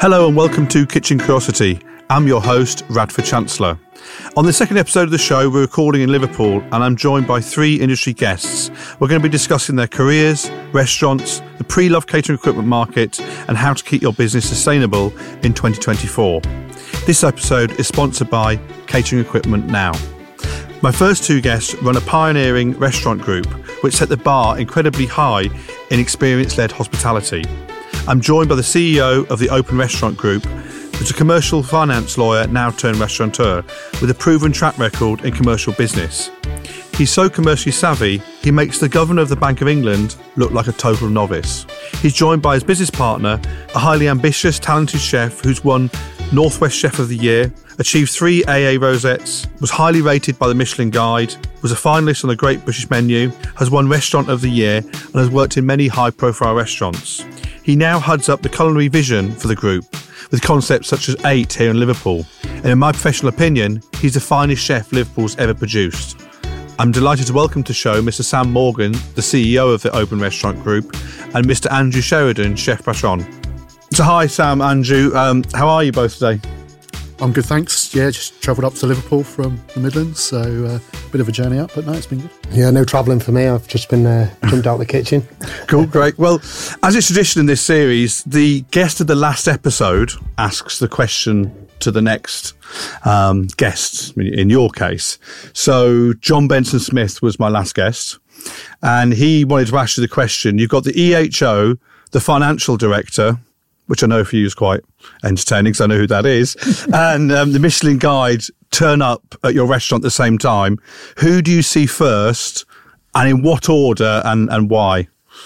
Hello and welcome to Kitchen Curiosity. I'm your host, Radford Chancellor. On the second episode of the show, we're recording in Liverpool and I'm joined by three industry guests. We're going to be discussing their careers, restaurants, the pre-loved catering equipment market and how to keep your business sustainable in 2024. This episode is sponsored by Catering Equipment Now. My first two guests run a pioneering restaurant group which set the bar incredibly high in experience-led hospitality. I'm joined by the CEO of the Open Restaurant Group, who's a commercial finance lawyer now turned restaurateur with a proven track record in commercial business. He's so commercially savvy, he makes the Governor of the Bank of England look like a total novice. He's joined by his business partner, a highly ambitious, talented chef who's won Northwest Chef of the Year, achieved 3 AA rosettes, was highly rated by the Michelin Guide, was a finalist on the Great British Menu, has won Restaurant of the Year and has worked in many high-profile restaurants. He now heads up the culinary vision for the group, with concepts such as 8 here in Liverpool. And in my professional opinion, he's the finest chef Liverpool's ever produced. I'm delighted to welcome to the show Mr. Sam Morgan, the CEO of the Open Restaurant Group, and Mr. Andrew Sheridan, chef patron. So hi Sam, Andrew, how are you both today? I'm good, thanks. Yeah, just travelled up to Liverpool from the Midlands, so a bit of a journey up, but no, it's been good. Yeah, no travelling for me. I've just been jumped out the kitchen. Cool, great. Well, as it's tradition in this series, the guest of the last episode asks the question to the next guest, in your case. So John Benson Smith was my last guest, and he wanted to ask you the question. You've got the EHO, the financial director, which I know for you is quite entertaining because I know who that is, and the Michelin Guide turn up at your restaurant at the same time. Who do you see first and in what order and why?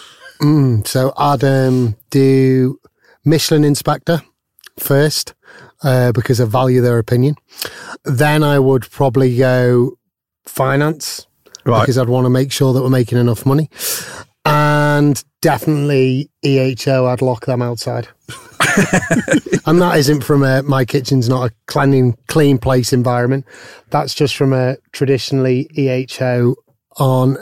So I'd do Michelin inspector first because I value their opinion. Then I would probably go finance, right, because I'd want to make sure that we're making enough money. And definitely EHO, I'd lock them outside. And that isn't from my kitchen's not a clean place environment. That's just from a traditionally EHO on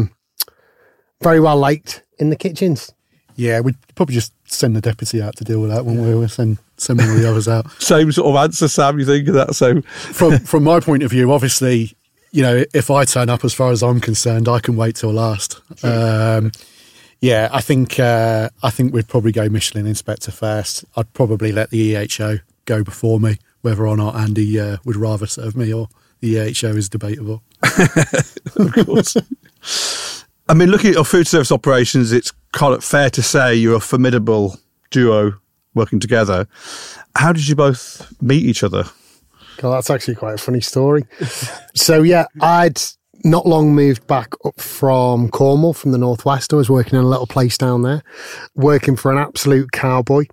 very well liked in the kitchens. Yeah, we'd probably just send the deputy out to deal with that when we were send one of the others out. Same sort of answer, Sam, you think of that? So from my point of view, obviously, you know, if I turn up, as far as I'm concerned, I can wait till last. Yeah, I think we'd probably go Michelin inspector first. I'd probably let the EHO go before me, whether or not Andy would rather serve me or the EHO is debatable. Of course. I mean, looking at your food service operations, it's kind of fair to say you're a formidable duo working together. How did you both meet each other? God, that's actually quite a funny story. So yeah, I'd not long moved back up from Cornwall, from the Northwest. I was working in a little place down there, working for an absolute cowboy.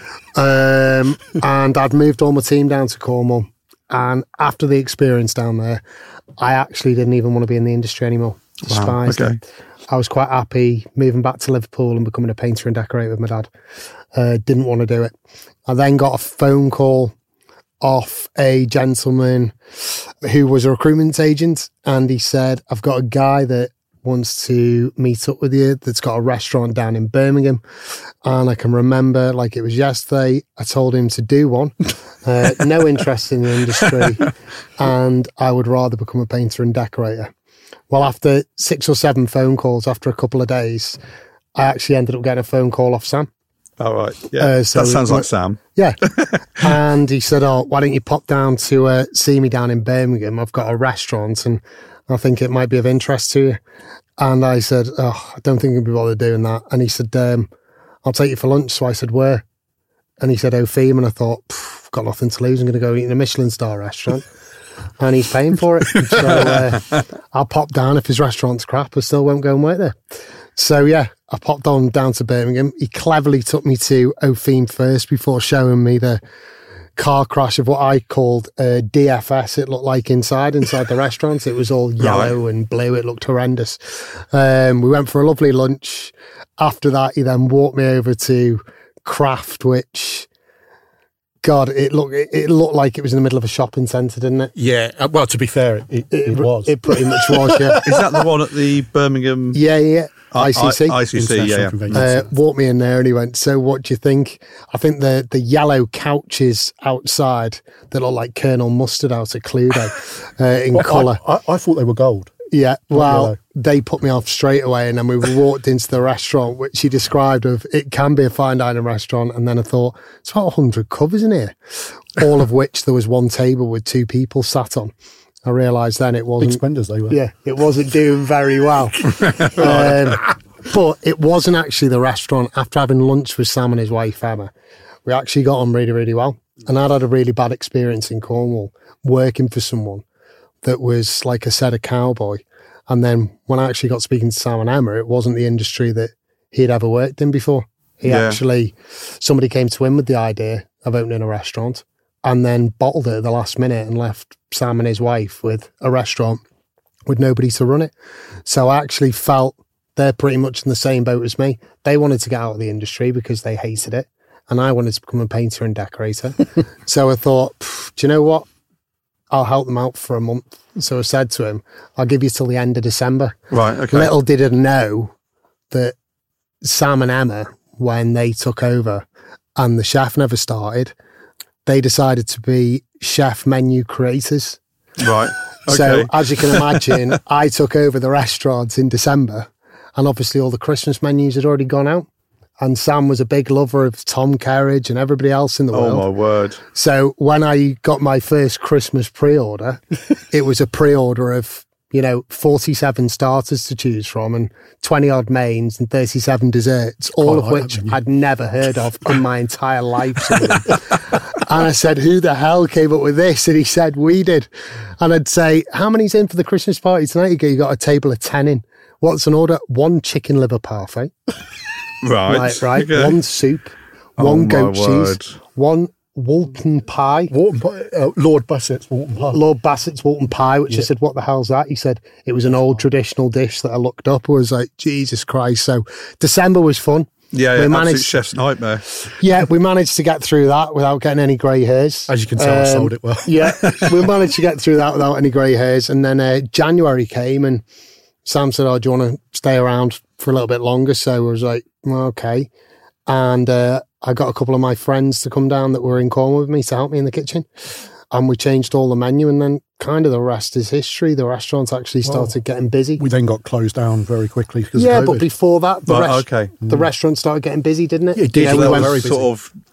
And I'd moved all my team down to Cornwall. And after the experience down there, I actually didn't even want to be in the industry anymore. Wow, okay. I was quite happy moving back to Liverpool and becoming a painter and decorator with my dad. Didn't want to do it. I then got a phone call off a gentleman who was a recruitment agent, and he said, I've got a guy that wants to meet up with you that's got a restaurant down in Birmingham. And I can remember like it was yesterday, I told him to do one, no interest in the industry, and I would rather become a painter and decorator. Well, after 6 or 7 phone calls, after a couple of days, I actually ended up getting a phone call off Sam. All right. Yeah. So that sounds like Sam. Yeah. And he said, why don't you pop down to see me down in Birmingham? I've got a restaurant and I think it might be of interest to you. And I said, I don't think I'll be bothered doing that. And he said, I'll take you for lunch. So I said, where? And he said, O'Feam. And I thought, I've got nothing to lose. I'm going to go eat in a Michelin star restaurant. And he's paying for it. So I'll pop down. If his restaurant's crap, I still won't go and work there. So yeah, I popped on down to Birmingham. He cleverly took me to O'Feam first before showing me the car crash of what I called DFS. It looked like inside the restaurant. It was all yellow and blue. It looked horrendous. We went for a lovely lunch. After that, he then walked me over to Craft, which, God, it looked like it was in the middle of a shopping centre, didn't it? Yeah. Well, to be fair, it was. It pretty much was, yeah. Is that the one at the Birmingham? Yeah. ICC. ICC, International yeah. Convention Centre. Walked me in there and he went, so what do you think? I think the yellow couches outside that look like Colonel Mustard out of Cluedo in colour. I thought they were gold. Yeah, well, yellow. they put me off straight away, and then we walked into the restaurant, which he described of it can be a fine dining restaurant. And then I thought, it's about 100 covers in here, all of which there was one table with 2 people sat on. I realised then it wasn't... Big spenders they were. Yeah, it wasn't doing very well. But it wasn't actually the restaurant. After having lunch with Sam and his wife, Emma, we actually got on really, really well. And I'd had a really bad experience in Cornwall working for someone that was, like I said, a cowboy. And then when I actually got speaking to Sam and Emma, it wasn't the industry that he'd ever worked in before. Somebody came to him with the idea of opening a restaurant and then bottled it at the last minute and left Sam and his wife with a restaurant with nobody to run it. So I actually felt they're pretty much in the same boat as me. They wanted to get out of the industry because they hated it. And I wanted to become a painter and decorator. So I thought, do you know what? I'll help them out for a month. So I said to him, I'll give you till the end of December. Right, okay. Little did I know that Sam and Emma, when they took over and the chef never started, they decided to be chef menu creators. Right, okay. So as you can imagine, I took over the restaurant in December and obviously all the Christmas menus had already gone out. And Sam was a big lover of Tom Kerridge and everybody else in the world. Oh, my word. So when I got my first Christmas pre-order, it was a pre-order of, 47 starters to choose from and 20-odd mains and 37 desserts, all of which I'd never heard of in my entire life. And I said, who the hell came up with this? And he said, we did. And I'd say, how many's in for the Christmas party tonight? He'd go, you got a table of 10 in. What's an order? 1 chicken liver parfait. Right. Okay. 1 soup, 1 goat cheese, 1 Walton pie. Lord Bassett's Walton pie. Lord Bassett's Walton pie, which I said, what the hell's that? He said, it was an old traditional dish that I looked up. I was like, Jesus Christ. So December was fun. Yeah, absolute chef's nightmare. Yeah, we managed to get through that without getting any grey hairs. As you can tell, I sold it well. Yeah, we managed to get through that without any grey hairs. And then January came and Sam said, do you want to stay around for a little bit longer? So I was like, well, okay. And I got a couple of my friends to come down that were in Cornwall with me to help me in the kitchen. And we changed all the menu and then kind of the rest is history. The restaurant actually started getting busy. We then got closed down very quickly because of COVID. But before that, the Mm. restaurant started getting busy, didn't it? It did. So that was very busy. sort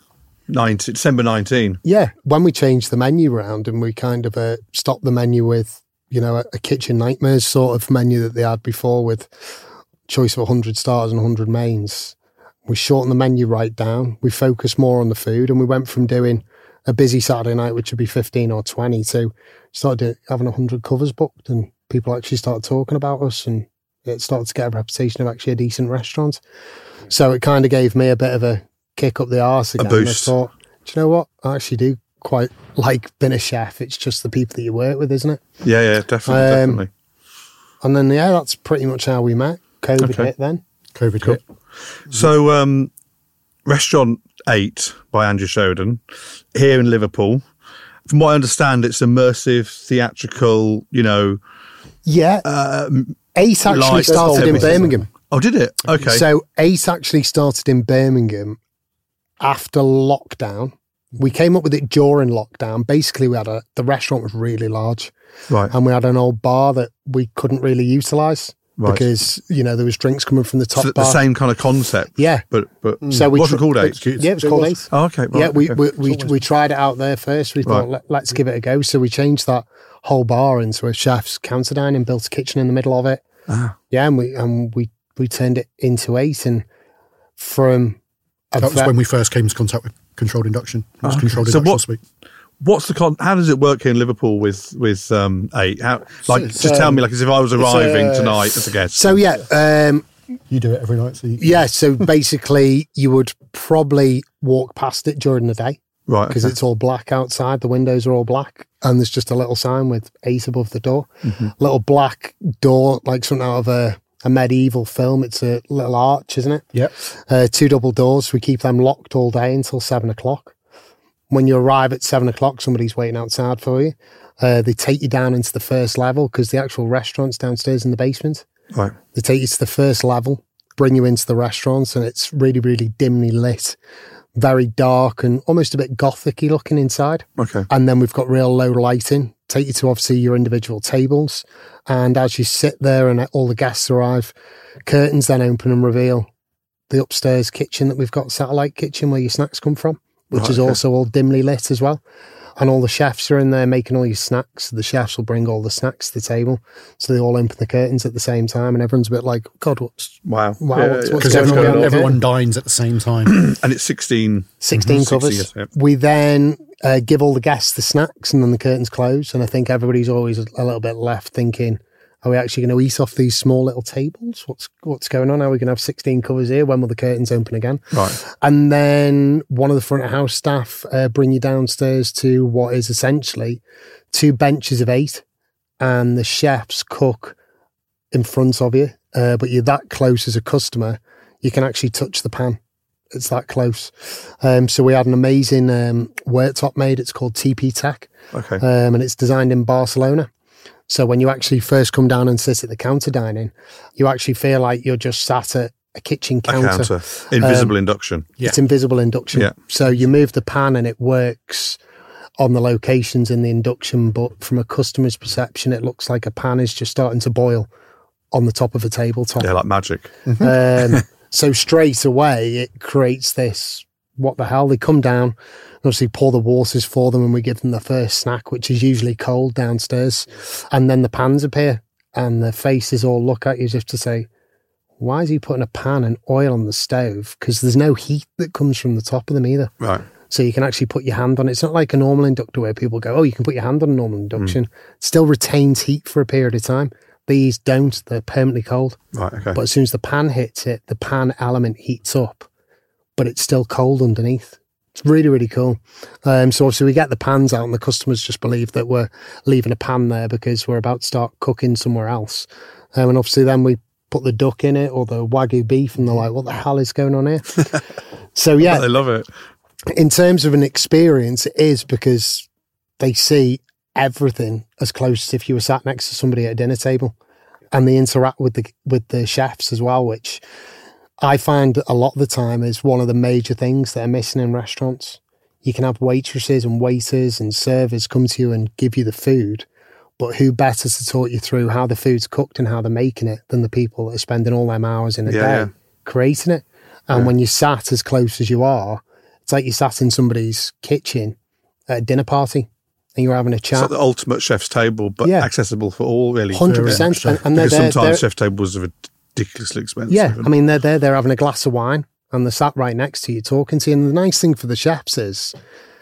of December 19. Yeah, when we changed the menu round and we kind of stopped the menu with, a Kitchen Nightmares sort of menu that they had before with choice of 100 starters and 100 mains. We shortened the menu right down. We focused more on the food and we went from doing a busy Saturday night, which would be 15 or 20, to started having 100 covers booked and people actually started talking about us and it started to get a reputation of actually a decent restaurant. So it kind of gave me a bit of a kick up the arse again. A boost. I thought, do you know what? I actually do quite like being a chef. It's just the people that you work with, isn't it? Yeah, definitely. And then, that's pretty much how we met. COVID hit then. COVID hit. So, Restaurant 8 by Andrew Sheridan here in Liverpool. From what I understand, it's immersive, theatrical, Yeah. 8 actually started in Birmingham. Oh, did it? Okay. So 8 actually started in Birmingham after lockdown. We came up with it during lockdown. Basically, we had the restaurant was really large. Right. And we had an old bar that we couldn't really utilise. Right. Because, there was drinks coming from the top bar. The same kind of concept. Yeah. But so we wasn't called 8. Yeah, it was called 8. Oh, okay. Right, yeah, we tried it out there first. We thought, let's give it a go. So we changed that whole bar into a chef's counter dining, built a kitchen in the middle of it. Ah. Yeah, and we turned it into 8. And from... That was when we first came into contact with Controlled Induction. It was Controlled Induction Suite. What's how does it work here in Liverpool with 8? How, just tell me, as if I was arriving tonight as a guest. So you do it every night. So so basically you would probably walk past it during the day, right? Because it's all black outside. The windows are all black, and there's just a little sign with 8 above the door. Mm-hmm. Little black door, like something out of a medieval film. It's a little arch, isn't it? Yep. 2 double doors. We keep them locked all day until 7 o'clock. When you arrive at 7 o'clock, somebody's waiting outside for you. They take you down into the first level because the actual restaurant's downstairs in the basement. Right. They take you to the first level bring you into the restaurants, and it's really, really dimly lit, very dark and almost a bit gothic-y looking inside. Okay. And then we've got real low lighting, take you to obviously your individual tables. And as you sit there and all the guests arrive, curtains then open and reveal the upstairs kitchen that we've got, satellite kitchen where your snacks come from, which is also all dimly lit as well. And all the chefs are in there making all your snacks. The chefs will bring all the snacks to the table. So they all open the curtains at the same time. And everyone's a bit like, God, what's Wow. what's Because going on? everyone dines at the same time. And it's 16 covers. yes, yeah. We then give all the guests the snacks and then the curtains close. And I think everybody's always a little bit left thinking, are we actually going to eat off these small little tables? What's going on? Are we going to have 16 covers here? When will the curtains open again? Right. And then one of the front of house staff bring you downstairs to what is essentially 2 benches of 8, and the chefs cook in front of you. But you're that close as a customer, you can actually touch the pan. It's that close. So we had an amazing worktop made. It's called TP Tech. Okay. And it's designed in Barcelona. So when you actually first come down and sit at the counter dining, you actually feel like you're just sat at a kitchen counter. Invisible induction. Yeah. It's invisible induction. Yeah. So you move the pan and it works on the locations in the induction, but from a customer's perception, it looks like a pan is just starting to boil on the top of a tabletop. Yeah, like magic. So straight away, it creates this, what the hell? They come down, obviously pour the waters for them, and we give them the first snack, which is usually cold downstairs. And then the pans appear and the faces all look at you as if to say, why is he putting a pan and oil on the stove? Because there's no heat that comes from the top of them either. Right. So you can actually put your hand on it. It's not like a normal inductor where people go, oh, you can put your hand on a normal induction. It still retains heat for a period of time. These don't. They're permanently cold. Right, okay. But as soon as the pan hits it, the pan element heats up, but it's still cold underneath. It's really, really cool. So obviously we get the pans out and the customers just believe that we're leaving a pan there because we're about to start cooking somewhere else. And obviously then we put the duck in it or the Wagyu beef and they're like, what the hell is going on here? So yeah. They love it. In terms of an experience, it is because they see everything as close as if you were sat next to somebody at a dinner table, and they interact with the chefs as well, which I find a lot of the time is one of the major things that are missing in restaurants. You can have waitresses and waiters and servers come to you and give you the food, but who better to talk you through how the food's cooked and how they're making it than the people that are spending all them hours in a day creating it. And when you sat as close as you are, it's like you sat in somebody's kitchen at a dinner party and you're having a chat. It's like the ultimate chef's table, but accessible for all, really. 100%. And because sometimes chef tables are ridiculously expensive. Yeah, I mean, they're having a glass of wine and they're sat right next to you talking to you. And the nice thing for the chefs is,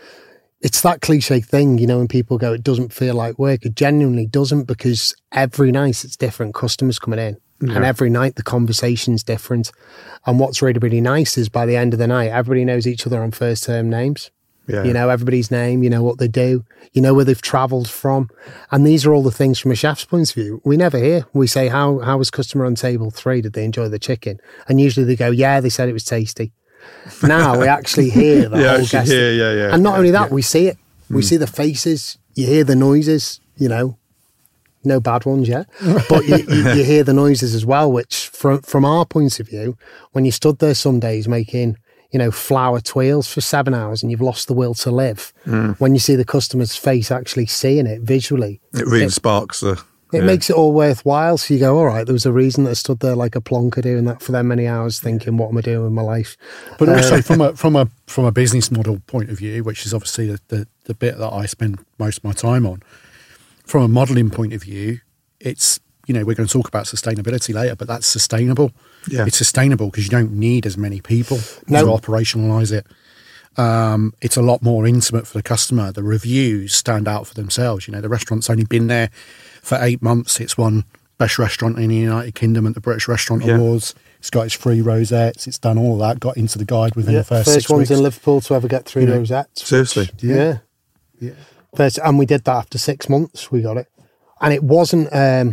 it's that cliche thing, you know, when people go, it doesn't feel like work. It genuinely doesn't, because every night it's different customers coming in. Yeah. And every night the conversation's different. And what's really, really nice is by the end of the night, everybody knows each other on first term names. Yeah. You know everybody's name, you know what they do, you know where they've travelled from. And these are all the things from a chef's point of view. We never hear. We say, how was customer on table 3? Did they enjoy the chicken? And usually they go, yeah, they said it was tasty. Now we actually hear the whole guest. And not only that, we see it. We see the faces, you hear the noises, you know. No bad ones yet, but you hear the noises as well, which from our point of view, when you stood there some days making, you know, flour twirls for 7 hours and you've lost the will to live, when you see the customer's face actually seeing it visually, it really sparks the... It makes it all worthwhile. So you go, all right, there was a reason that I stood there like a plonker doing that for that many hours thinking, what am I doing with my life? But also from a business model point of view, which is obviously the bit that I spend most of my time on, from a modelling point of view, it's, you know, we're going to talk about sustainability later, but that's sustainable. Yeah. It's sustainable because you don't need as many people to operationalise it. It's a lot more intimate for the customer. The reviews stand out for themselves. You know, the restaurant's only been there for 8 months. It's won best restaurant in the United Kingdom at the British Restaurant Awards. It's got its 3 rosettes. It's done all that. Got into the guide within the first 6 weeks. First ones in Liverpool to ever get 3 rosettes. Seriously? Yeah. First, and we did that after 6 months. We got it. And it wasn't...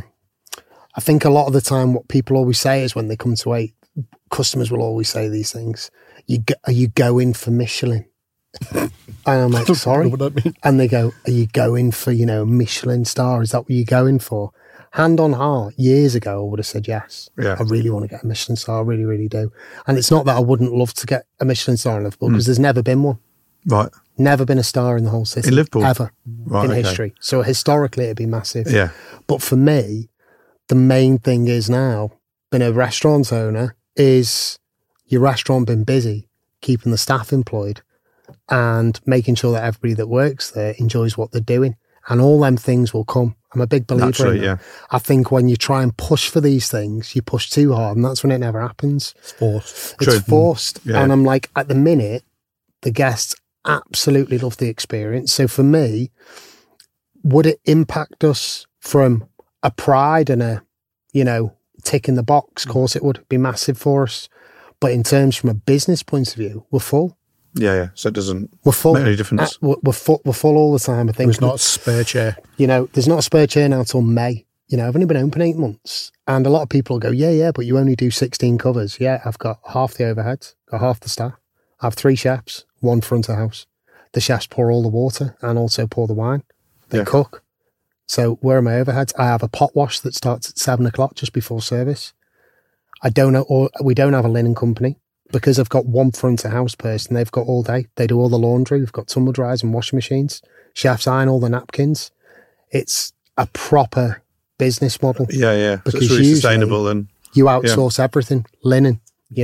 I think a lot of the time what people always say is when they come to eat, customers will always say these things. Are you going for Michelin? And I'm like, sorry. What that mean? And they go, are you going for, you know, Michelin star? Is that what you're going for? hand on heart, years ago, I would have said yes. Yeah. I really want to get a Michelin star. I really, really do. And it's not that I wouldn't love to get a Michelin star in Liverpool, because there's never been one. Right. Never been a star in the whole city. In Liverpool? Ever. Right, in okay. history. So historically, it'd be massive. Yeah. But for me, the main thing is now, being a restaurant owner, is your restaurant been busy, keeping the staff employed and making sure that everybody that works there enjoys what they're doing. And all them things will come. I'm a big believer Naturally, in that. yeah. I think when you try and push for these things, you push too hard, and that's when it never happens. It's forced. True. It's forced. Yeah. And I'm like, at the minute, the guests absolutely love the experience. So for me, would it impact us from a pride and a, tick in the box? Of course it would be massive for us. But in terms from a business point of view, we're full. Yeah. So it doesn't We're full. make any difference. We're full all the time. I think There's not a spare chair. there's not a spare chair now till May. I've only been open 8 months, and a lot of people go, yeah, but you only do 16 covers. Yeah, I've got half the overheads, got half the staff. I have 3 chefs, 1 front of house. The chefs pour all the water and also pour the wine. They Yeah. cook. So where are my overheads? I have a pot wash that starts at 7 o'clock just before service. We don't have a linen company. Because I've got 1 front of house person, they've got all day. They do all the laundry. We've got tumble dryers and washing machines. Chefs iron all the napkins. It's a proper business model. Yeah. So it's Because really usually sustainable. And You outsource everything. Linen,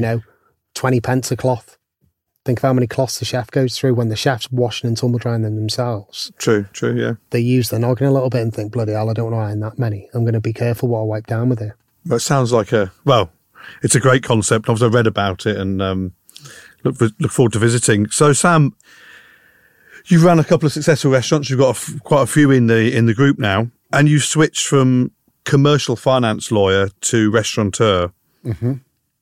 20 pence a cloth. Think of how many cloths the chef goes through. When the chef's washing and tumble drying them themselves, true. Yeah. they use their noggin a little bit and think, bloody hell, I don't want to iron that many. I'm going to be careful what I wipe down with it. But it sounds like it's a great concept. I've read about it and look forward to visiting. So, Sam, you've run a couple of successful restaurants. You've got quite a few in the group now, and you switched from commercial finance lawyer to restaurateur. Mm-hmm.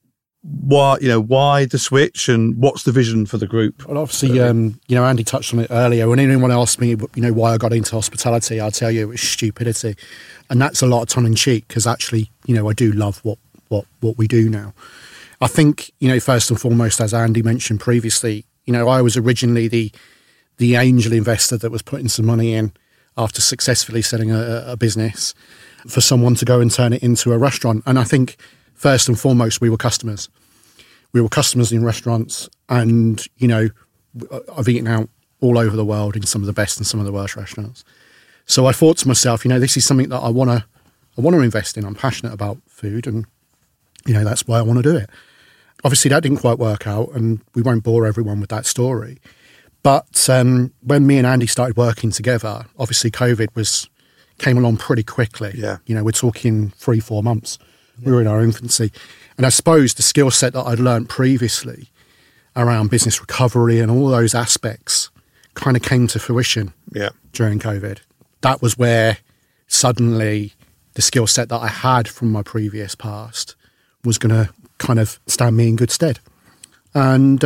Why the switch, and what's the vision for the group? Well, obviously, Andy touched on it earlier. When anyone asked me, why I got into hospitality, I'll tell you it was stupidity. And that's a lot of tongue in cheek, because actually, I do love what we do now. I think, first and foremost, as Andy mentioned previously, I was originally the angel investor that was putting some money in after successfully selling a business for someone to go and turn it into a restaurant. And I think, first and foremost, we were customers. We were customers in restaurants, and, I've eaten out all over the world in some of the best and some of the worst restaurants. So I thought to myself, this is something that I want to invest in. I'm passionate about food, and, that's why I want to do it. Obviously, that didn't quite work out, and we won't bore everyone with that story. But when me and Andy started working together, obviously COVID came along pretty quickly. Yeah. We're talking 3-4 months. We were in our infancy. And I suppose the skill set that I'd learned previously around business recovery and all those aspects kind of came to fruition during COVID. That was where suddenly the skill set that I had from my previous past was going to kind of stand me in good stead. And,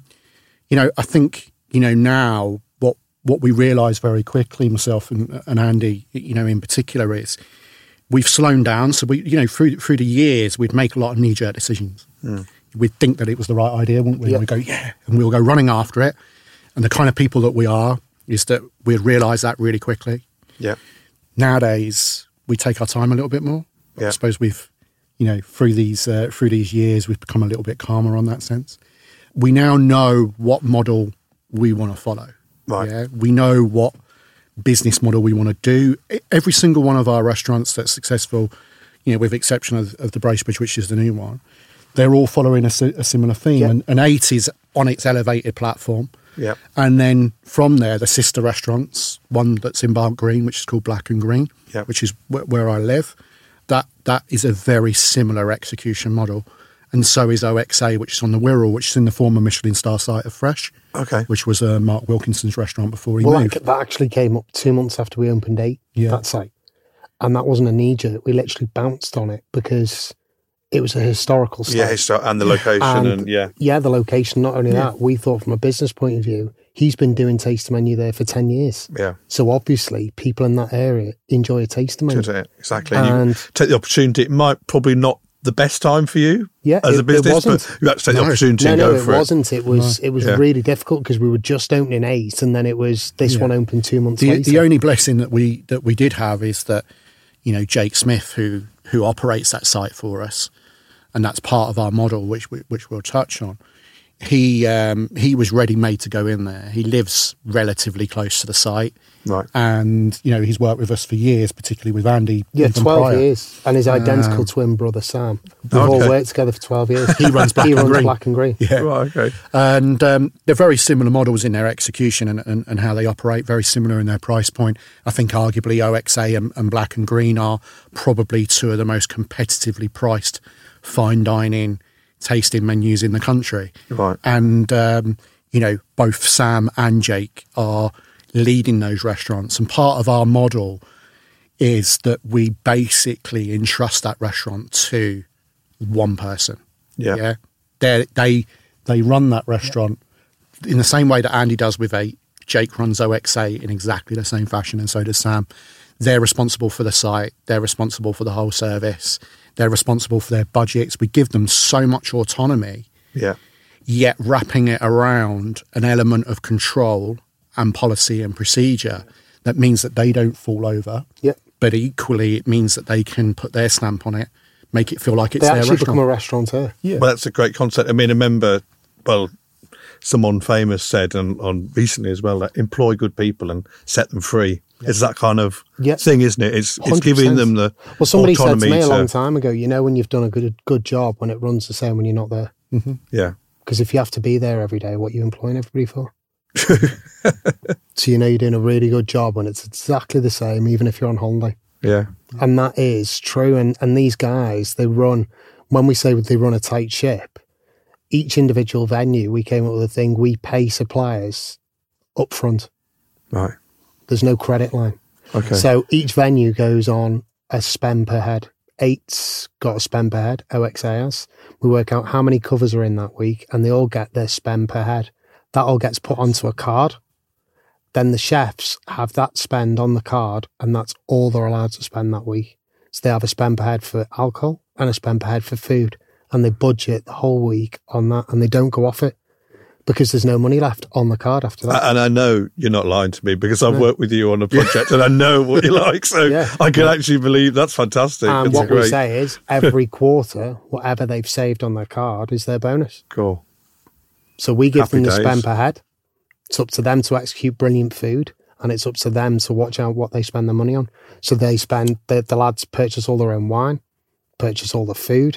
I think, now what we realised very quickly, myself and Andy, in particular, is we've slowed down. So we, through the years, we'd make a lot of knee-jerk decisions. We'd think that it was the right idea, wouldn't we? Yep. We'd go, and we'll go running after it. And the kind of people that we are is that we'd realise that really quickly. Yeah. Nowadays, we take our time a little bit more. Yeah. I suppose we've, through these years, we've become a little bit calmer on that sense. We now know what model we want to follow. Right. Yeah? We know what business model we want to do. Every single one of our restaurants that's successful, with the exception of the Bracebridge, which is the new one, they're all following a similar theme. Yeah. And 8 is on its elevated platform. Yeah. And then from there, the sister restaurants, one that's in Bark Green, which is called Black and Green, which is where I live, that is a very similar execution model. And so is OXA, which is on the Wirral, which is in the former Michelin star site of Fresh, which was Mark Wilkinson's restaurant before he moved. That actually came up 2 months after we opened 8, that site. And that wasn't a knee-jerk. We literally bounced on it because it was a historical site. Yeah, and the location, the location. Not only that, we thought from a business point of view, he's been doing taster menu there for 10 years. Yeah. So obviously, people in that area enjoy a taster menu. Exactly. And you take the opportunity. It might probably not the best time for you as a business, but you have to take the opportunity and go for it. No, it wasn't. It was really difficult because we were just opening 8, and then it was this one opened 2 months later. The only blessing that we did have is that, Jake Smith, who operates that site for us, and that's part of our model, which we'll touch on. He was ready made to go in there. He lives relatively close to the site. Right. And, he's worked with us for years, particularly with Andy. Yeah, 12 prior. years. And his identical twin brother, Sam. We've all worked together for 12 years. He runs Black and Green. Yeah. Right, okay. And they're very similar models in their execution and how they operate, very similar in their price point. I think arguably OXA and Black and Green are probably two of the most competitively priced fine dining tasting menus in the country. Right. And, both Sam and Jake are leading those restaurants. And part of our model is that we basically entrust that restaurant to one person. Yeah. They run that restaurant in the same way that Andy does with Eight. Jake runs OXA in exactly the same fashion, and so does Sam. They're responsible for the site. They're responsible for the whole service. They're responsible for their budgets. We give them so much autonomy, yet wrapping it around an element of control and policy and procedure that means that they don't fall over. Yep. But equally, it means that they can put their stamp on it, make it feel like it's they their actually restaurant. become a restaurateur. Yeah. Well, that's a great concept. I mean, I remember, someone famous said on recently as well, that employ good people and set them free. It's that kind of thing, isn't it? It's giving them the somebody autonomy said to me a long time ago, when you've done a good job when it runs the same when you're not there. Mm-hmm. Yeah. Because if you have to be there every day, what are you employing everybody for? So you're doing a really good job when it's exactly the same, even if you're on holiday. Yeah. And that is true. And these guys, when we say they run a tight ship, each individual venue, we came up with a thing, we pay suppliers up front. Right. There's no credit line. Okay. So each venue goes on a spend per head. Eight's got a spend per head, OXA has. We work out how many covers are in that week, and they all get their spend per head. That all gets put onto a card. Then the chefs have that spend on the card, and that's all they're allowed to spend that week. So they have a spend per head for alcohol and a spend per head for food, and they budget the whole week on that, and they don't go off it because there's no money left on the card after that. And I know you're not lying to me because I've worked with you on a project and I know what you like. So I can actually believe that's fantastic. And it's what we say is every quarter, whatever they've saved on their card is their bonus. Cool. So we give Happy them the days. spend per head. It's up to them to execute brilliant food, and it's up to them to watch out what they spend their money on. So they spend, the lads purchase all their own wine, purchase all the food.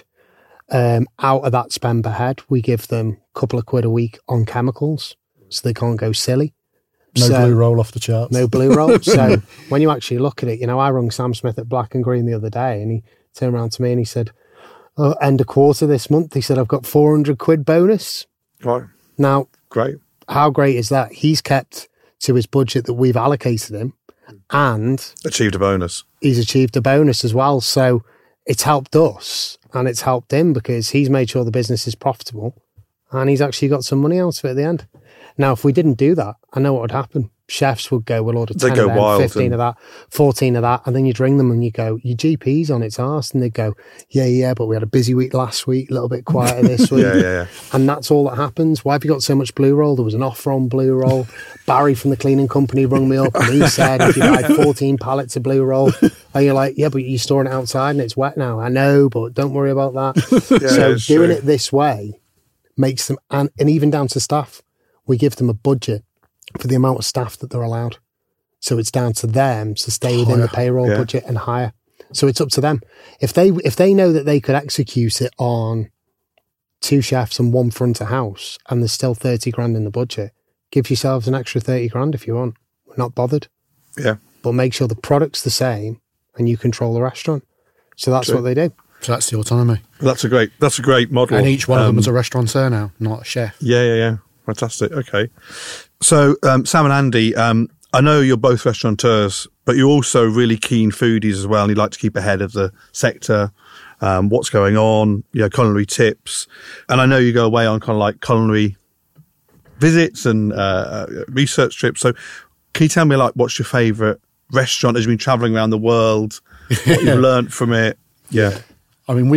Out of that spend per head, we give them a couple of quid a week on chemicals, so they can't go silly. No blue roll off the charts. No blue roll. So when you actually look at it, I rung Sam Smith at Black and Green the other day, and he turned around to me and he said, end of quarter this month, he said, I've got 400 quid bonus. Right. Now, Great. How great is that? He's kept to his budget that we've allocated him, and Achieved a bonus. he's achieved a bonus as well. So it's helped us and it's helped him because he's made sure the business is profitable and he's actually got some money out of it at the end. Now, if we didn't do that, I know what would happen. Chefs would go, we'll order 10 go of them, wild 15 of that, 14 of that. And then you'd ring them and you go, your GP's on its arse. And they'd go, yeah, but we had a busy week last week, a little bit quieter this week. Yeah. And that's all that happens. Why have you got so much blue roll? There was an offer on blue roll. Barry from the cleaning company rung me up and he said, if you buy 14 pallets of blue roll, and you're like, yeah, but you're storing it outside and it's wet now. I know, but don't worry about that. So doing it this way makes them, and even down to staff, we give them a budget for the amount of staff that they're allowed. So it's down to them to stay within the payroll budget and hire. So it's up to them. If they know that they could execute it on 2 chefs and 1 front of house and there's still 30 grand in the budget, give yourselves an extra 30 grand if you want. We're not bothered. Yeah. But make sure the product's the same and you control the restaurant. So that's what they do. So that's the autonomy. That's a great model. And each one of them is a restaurateur now, not a chef. Yeah. Fantastic. Okay. So, Sam and Andy, I know you're both restaurateurs, but you're also really keen foodies as well, and you like to keep ahead of the sector, what's going on, culinary tips. And I know you go away on kind of like culinary visits and research trips. So can you tell me, like, what's your favourite restaurant as you've been travelling around the world, what you've learnt from it? Yeah. I mean,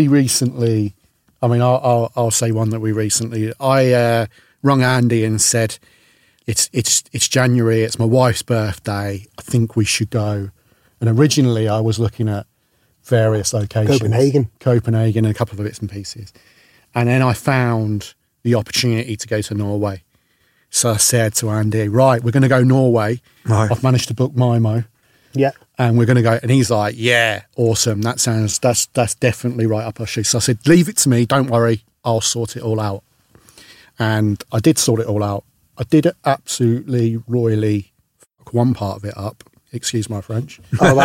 I'll say one that we recently, I rung Andy and said, it's January, it's my wife's birthday, I think we should go. And originally I was looking at various locations. Copenhagen and a couple of bits and pieces. And then I found the opportunity to go to Norway. So I said to Andy, right, we're going to go Norway. Right. I've managed to book MIMO. Yeah. And we're going to go. And he's like, yeah, awesome. That's definitely right up our street. So I said, leave it to me. Don't worry. I'll sort it all out. And I did sort it all out. I did absolutely royally fuck one part of it up. Excuse my French.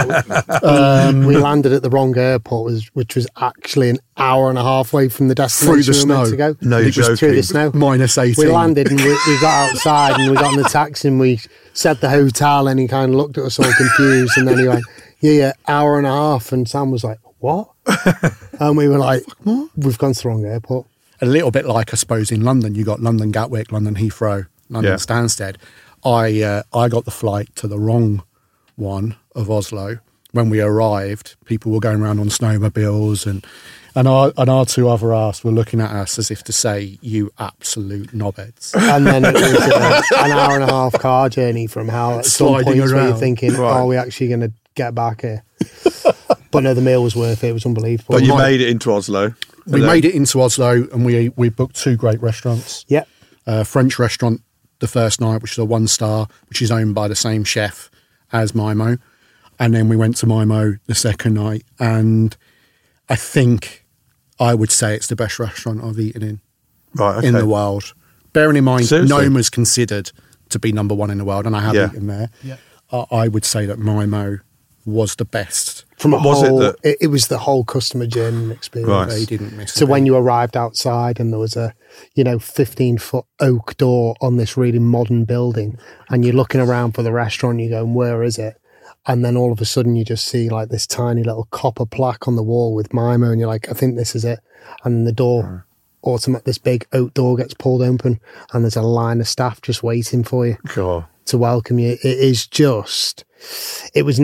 We landed at the wrong airport, which was actually an hour and a half away from the destination Through the we were meant snow. to go. No, you're joking. Through the snow. Minus 18. We landed and we got outside and we got in the taxi and we said the hotel and he kind of looked at us all confused and then he went, yeah, hour and a half. And Sam was like, what? And we were like, we've gone to the wrong airport. A little bit like, I suppose, in London, you got London Gatwick, London Heathrow, London Stansted. I got the flight to the wrong one of Oslo. When we arrived, people were going around on snowmobiles and our two other arse were looking at us as if to say, you absolute knobheads. And then it was an hour and a half car journey from Hull. At some Sliding points where you're around. thinking, are we actually going to get back here? But no, the meal was worth it. It was unbelievable. But you made it into Oslo. We made it into Oslo and we booked two great restaurants. Yeah. French restaurant the first night, which is a 1-star, which is owned by the same chef as MIMO. And then we went to MIMO the second night. And I think I would say it's the best restaurant I've eaten in. Right, okay. In the world. Bearing in mind, Seriously? Noma's considered to be number one in the world, and I have Yeah. eaten there. Yeah. I would say that MIMO was the best. From a Was it whole, that- it was the whole customer journey experience. Right. They didn't miss So it. when you arrived outside and there was a, 15-foot oak door on this really modern building and you're looking around for the restaurant, you're going, where is it? And then all of a sudden you just see like this tiny little copper plaque on the wall with MIMO and you're like, I think this is it. And then the door, this big oak door gets pulled open and there's a line of staff just waiting for you God. to welcome you. It is just, it was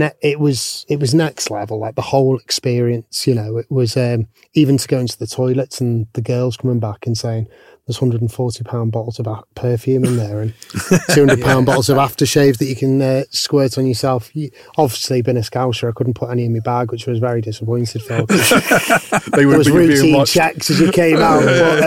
next level, like the whole experience, it was, even to go into the toilets and the girls coming back and saying, there's £140 bottles of perfume in there and £200 bottles of aftershave that you can squirt on yourself. Obviously, being a Scouser, I couldn't put any in my bag, which I was very disappointed for. They There would was be being routine watched. checks as you came out.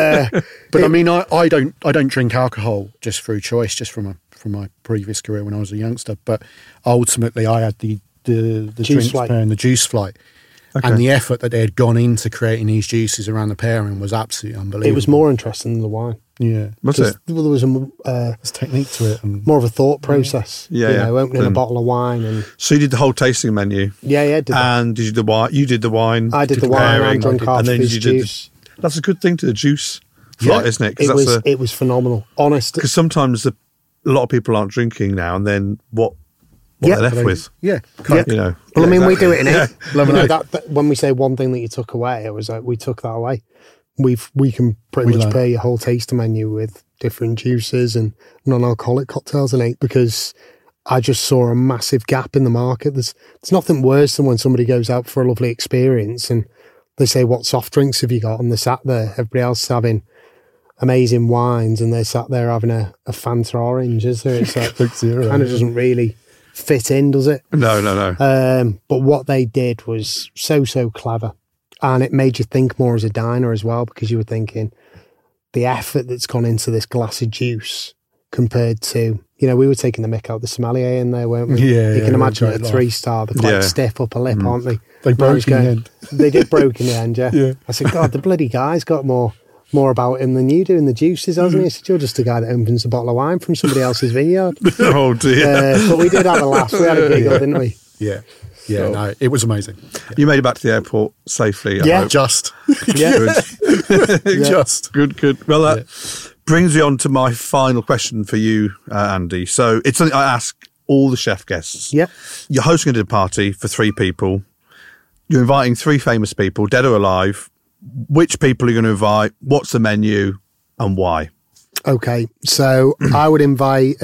But I mean, I don't drink alcohol just through choice, just from my previous career when I was a youngster. But ultimately, I had the drinks flight. pair and the juice flight, and the effort that they had gone into creating these juices around the pairing was absolutely unbelievable. It was more interesting than the wine. yeah, Was it? There was there's technique to it, and more of a thought process. Yeah. Opening a bottle of wine and So you did the whole tasting menu. did that. And did you do the wine? You did the wine. I did the the wine pairing, and drunk half and then of his you did juice. That's a good thing to the juice flight, isn't it? Because It was phenomenal. Honest. sometimes a lot of people aren't drinking now, and then what Yeah. they're left with, yeah, you know. Well, I mean, we do it in Yeah. it. Lemonade. That when we say one thing that you took away, it was like we took that away. We can pretty much learned. pair your whole taster menu with different juices and non-alcoholic cocktails in it because I just saw a massive gap in the market. There's nothing worse than when somebody goes out for a lovely experience and they say, what soft drinks have you got? And they're sat there, everybody else is having amazing wines and they're sat there having a Fanta orange, is there? It's like, kind of doesn't really fit in, does it? No. But what they did was so clever. And it made you think more as a diner as well, because you were thinking the effort that's gone into this glass of juice compared to, we were taking the mick out the sommelier in there, weren't we? Yeah, You yeah, can imagine great at a laugh. 3-star, they're quite Yeah. stiff upper lip, aren't they? They And I broke was in the going- end. They did broke in the end, yeah. Yeah. I said, God, the bloody guy's got more about him than you do in the juices, hasn't he? I said, you're just a guy that opens a bottle of wine from somebody else's vineyard. Oh dear. But we did have a laugh. We had a giggle, didn't we? Yeah, no, it was amazing. You made it back to the airport safely. I Yeah. hope. Just, Yeah. just. Good. Well, that brings me on to my final question for you, Andy. So it's something I ask all the chef guests. Yeah. You're hosting a dinner party for 3 people. You're inviting 3 famous people, dead or alive. Which people are you going to invite? What's the menu and why? Okay, so I would invite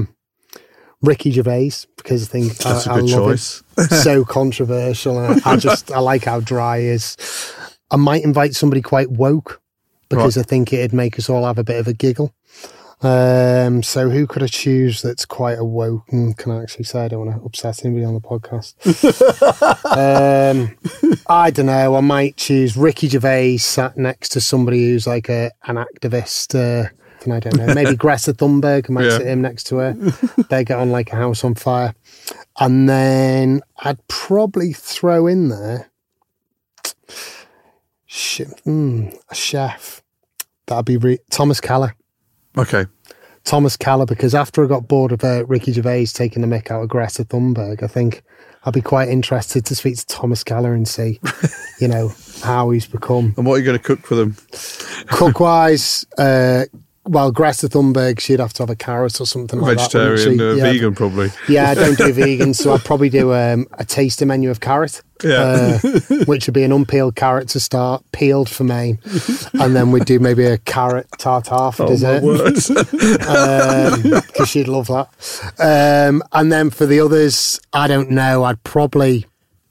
Ricky Gervais because I think That's a I good love choice. him. So controversial. And I like how dry he is. I might invite somebody quite woke because I think it'd make us all have a bit of a giggle. So who could I choose that's quite awoke and can actually say I don't want to upset anybody on the podcast? I don't know. I might choose Ricky Gervais sat next to somebody who's like an activist. And I don't know. Maybe Greta Thunberg. I might sit him next to her. They get on like a house on fire. And then I'd probably throw in there a chef. That'd be Thomas Keller. Okay. Thomas Keller, because after I got bored of Ricky Gervais taking the mick out of Greta Thunberg, I think I'd be quite interested to speak to Thomas Keller and see, you know, how he's become. And what are you going to cook for them? Cook-wise, well, Greta Thunberg, she'd have to have a carrot or something like Vegetarian, that. vegan probably. Yeah, I don't do vegan, so I'd probably do a taster menu of carrot. Yeah. Which would be an unpeeled carrot to start, peeled for main, and then we'd do maybe a carrot tartare for dessert. Because she'd love that. And then for the others, I don't know. I'd probably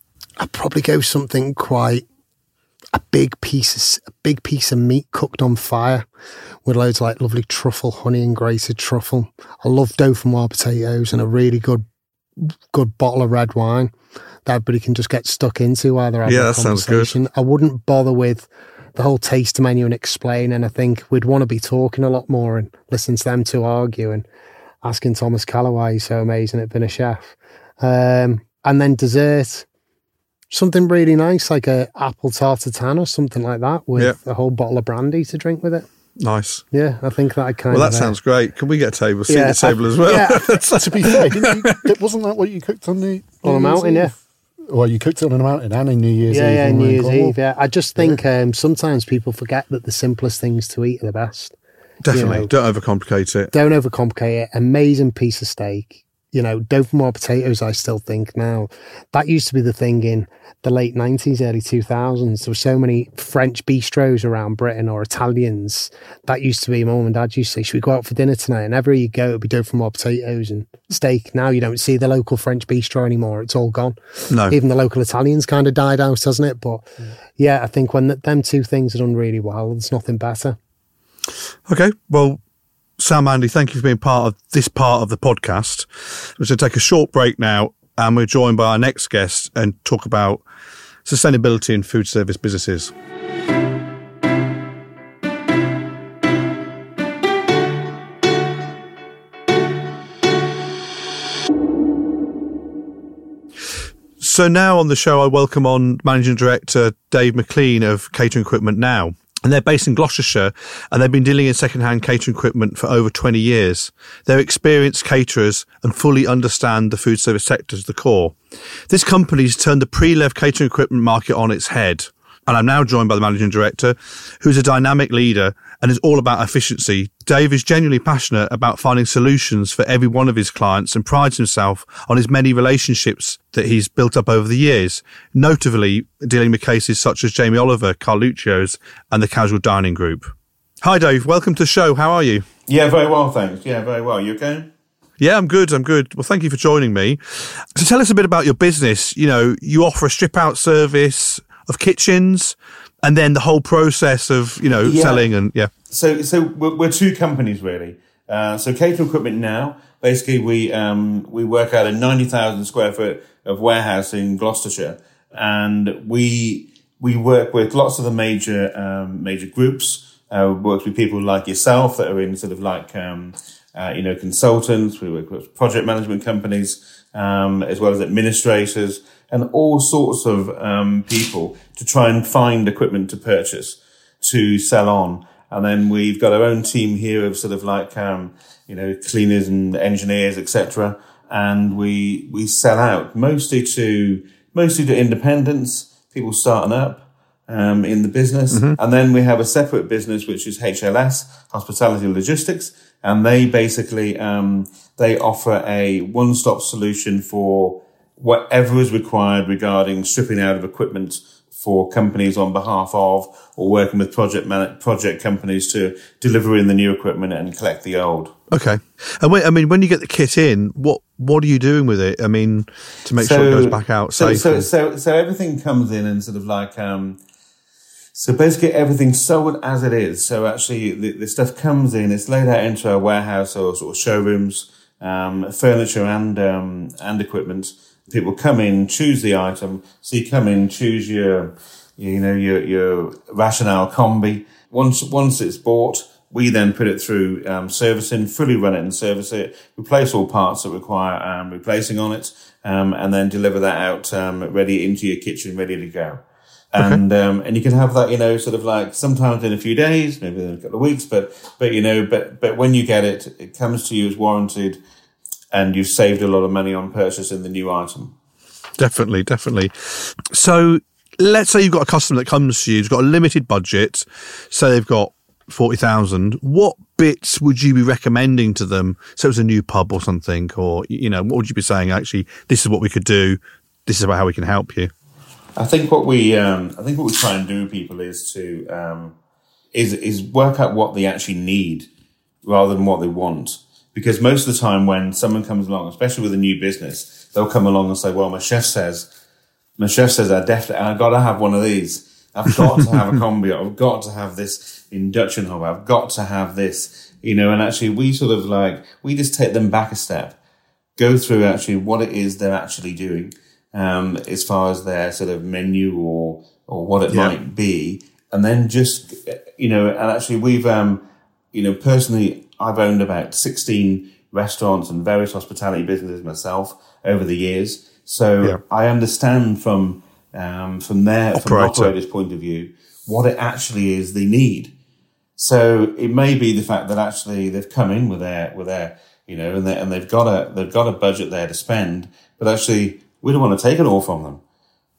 go something quite a big piece of meat cooked on fire with loads of like lovely truffle, honey and grated truffle. I love dauphinoise potatoes and a really good bottle of red wine that everybody can just get stuck into while they're having a conversation. Sounds good. I wouldn't bother with the whole taster menu and explain, and I think we'd want to be talking a lot more and listen to them two argue and asking Thomas Keller why he's so amazing at being a chef. And then dessert, something really nice like a apple tartatan or something like that with a whole bottle of brandy to drink with it. Nice. Yeah, I think that that sounds great. Can we get a table? Seat at the table as well? Yeah, to be fair, wasn't that what you cooked on the on a mountain? Yeah. Well, you cooked it on a mountain and in New Year's Eve. Yeah, New Year's Eve. Yeah, I just think sometimes people forget that the simplest things to eat are the best. Definitely, you know, don't overcomplicate it. Don't overcomplicate it. Amazing piece of steak. You know, dauphinoise potatoes, I still think now. That used to be the thing in the late 90s, early 2000s. There were so many French bistros around Britain or Italians. That used to be, Mum and Dad used to say, should we go out for dinner tonight? And everywhere you go, it would be dauphinoise potatoes and steak. Now you don't see the local French bistro anymore. It's all gone. No. Even the local Italians kind of died out, hasn't it? But yeah, I think when them two things are done really well, there's nothing better. Okay, well, Sam, Andy, thank you for being part of this part of the podcast. We're going to take a short break now, and we're joined by our next guest and talk about sustainability in food service businesses. So now on the show, I welcome on Managing Director Dave McLean of Catering Equipment Now. And they're based in Gloucestershire, and they've been dealing in second-hand catering equipment for over 20 years. They're experienced caterers and fully understand the food service sector to the core. This company's turned the pre-lev catering equipment market on its head. And I'm now joined by the managing director, who's a dynamic leader and is all about efficiency. Dave is genuinely passionate about finding solutions for every one of his clients and prides himself on his many relationships that he's built up over the years, notably dealing with cases such as Jamie Oliver, Carluccio's and the Casual Dining Group. Hi, Dave. Welcome to the show. How are you? Yeah, very well, thanks. Yeah, very well. You okay? Yeah, I'm good. Well, thank you for joining me. So tell us a bit about your business. You know, you offer a strip-out service of kitchens, and then the whole process of, selling and, So we're two companies, really. So Catering Equipment Now, basically we work out a 90,000 square foot of warehouse in Gloucestershire, and we work with lots of the major groups, work with people like yourself that are in sort of like, consultants. We work with project management companies, as well as administrators, and all sorts of people to try and find equipment to purchase, to sell on. And then we've got our own team here of sort of like, cleaners and engineers, etc. And we sell out mostly to independents, people starting up in the business. Mm-hmm. And then we have a separate business, which is HLS, Hospitality Logistics. And they basically, they offer a one-stop solution for whatever is required regarding stripping out of equipment for companies on behalf of, or working with project companies to deliver in the new equipment and collect the old. Okay. And when you get the kit in, what are you doing with it? I mean, to make sure it goes back out safely. So everything comes in and sort of like, So basically everything's sold as it is. So actually the stuff comes in, it's laid out into our warehouse or sort of showrooms, furniture and equipment. People come in, choose the item. So you come in, choose your Rational combi. Once it's bought, we then put it through servicing, fully run it and service it, replace all parts that require replacing on it, and then deliver that out ready into your kitchen, ready to go. And you can have that, sort of like sometimes in a few days, maybe in a couple of weeks, but when you get it, it comes to you as warranted, and you've saved a lot of money on purchasing the new item. Definitely. So let's say you've got a customer that comes to you, who's got a limited budget, so they've got 40,000. What bits would you be recommending to them? So it's a new pub or something, or, what would you be saying? Actually, this is what we could do. This is about how we can help you. I think what we try and do with people is to is work out what they actually need rather than what they want. Because most of the time when someone comes along, especially with a new business, they'll come along and say, "Well, my chef says I've got to have one of these. I've got to have a combi. I've got to have this induction hob. I've got to have this." And actually we sort of we just take them back a step, go through actually what it is they're actually doing. As far as their sort of menu or what it might be. And then just, and actually we've, personally, I've owned about 16 restaurants and various hospitality businesses myself over the years. So I understand from an operator's point of view, what it actually is they need. So it may be the fact that actually they've come in with their, and they've got a budget there to spend, but actually, we don't want to take it all from them.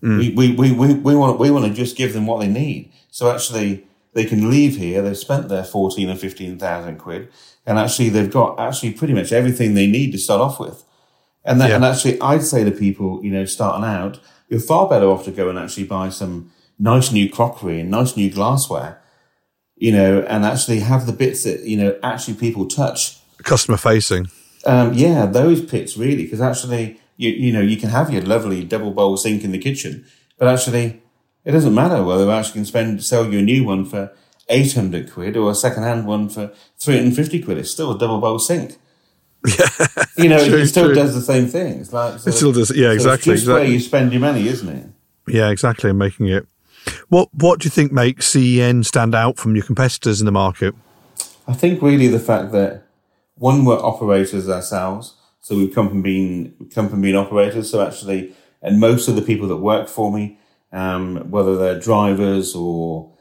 We want to just give them what they need. So actually, they can leave here. They've spent their 14 or 15,000 quid, and actually they've got pretty much everything they need to start off with. And actually, I'd say to people, starting out, you're far better off to go and actually buy some nice new crockery and nice new glassware, and actually have the bits that actually people touch, customer facing. Those bits really, because actually. You can have your lovely double bowl sink in the kitchen, but actually it doesn't matter whether I actually can sell you a new one for 800 quid or a second-hand one for 350 quid. It's still a double bowl sink. Yeah, it still does the same thing. It's like, it still does. Yeah, exactly. It's just where you spend your money, isn't it? Yeah, exactly. Making it. What do you think makes CEN stand out from your competitors in the market? I think really the fact that, one, we're operators ourselves. So we've come from being operators. So actually, and most of the people that work for me, whether they're drivers or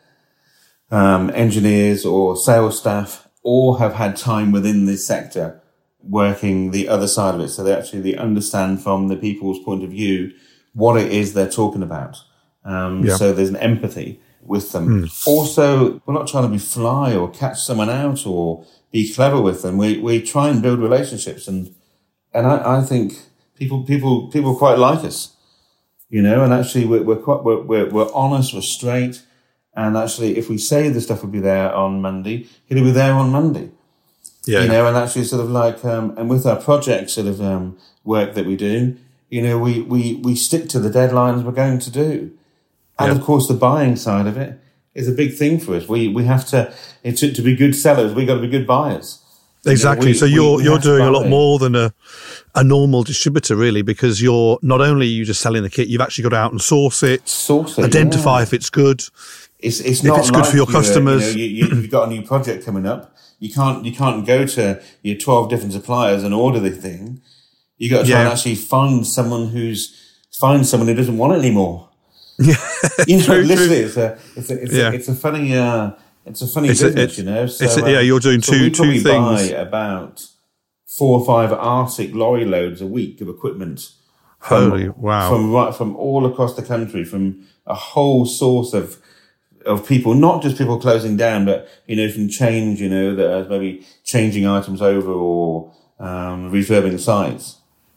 engineers or sales staff, all have had time within this sector working the other side of it. So they understand from the people's point of view what it is they're talking about. So there's an empathy with them. Also, we're not trying to be fly or catch someone out or be clever with them. We try and build relationships, and I think people quite like us, and actually we're honest, we're straight, and actually if we say the stuff will be there on Monday, it'll be there on Monday. Yeah. And actually sort of and with our project sort of work that we do, we stick to the deadlines we're going to do. And of course the buying side of it is a big thing for us. We have to be good sellers, we got to be good buyers. Exactly. So you're doing a lot more than a normal distributor, really, because you're not only you just selling the kit, you've actually got to out and source it, identify if it's good. It's not good for your customers. You've got a new project coming up. You can't go to your 12 different suppliers and order the thing. You got to try and actually find someone who doesn't want it anymore. Yeah, literally, it's a funny. It's a funny business, So, you're doing two things. Buy about 4 or 5 Arctic lorry loads a week of equipment. Wow! From all across the country, from a whole source of people, not just people closing down, but from change, that are maybe changing items over or refurbing sites.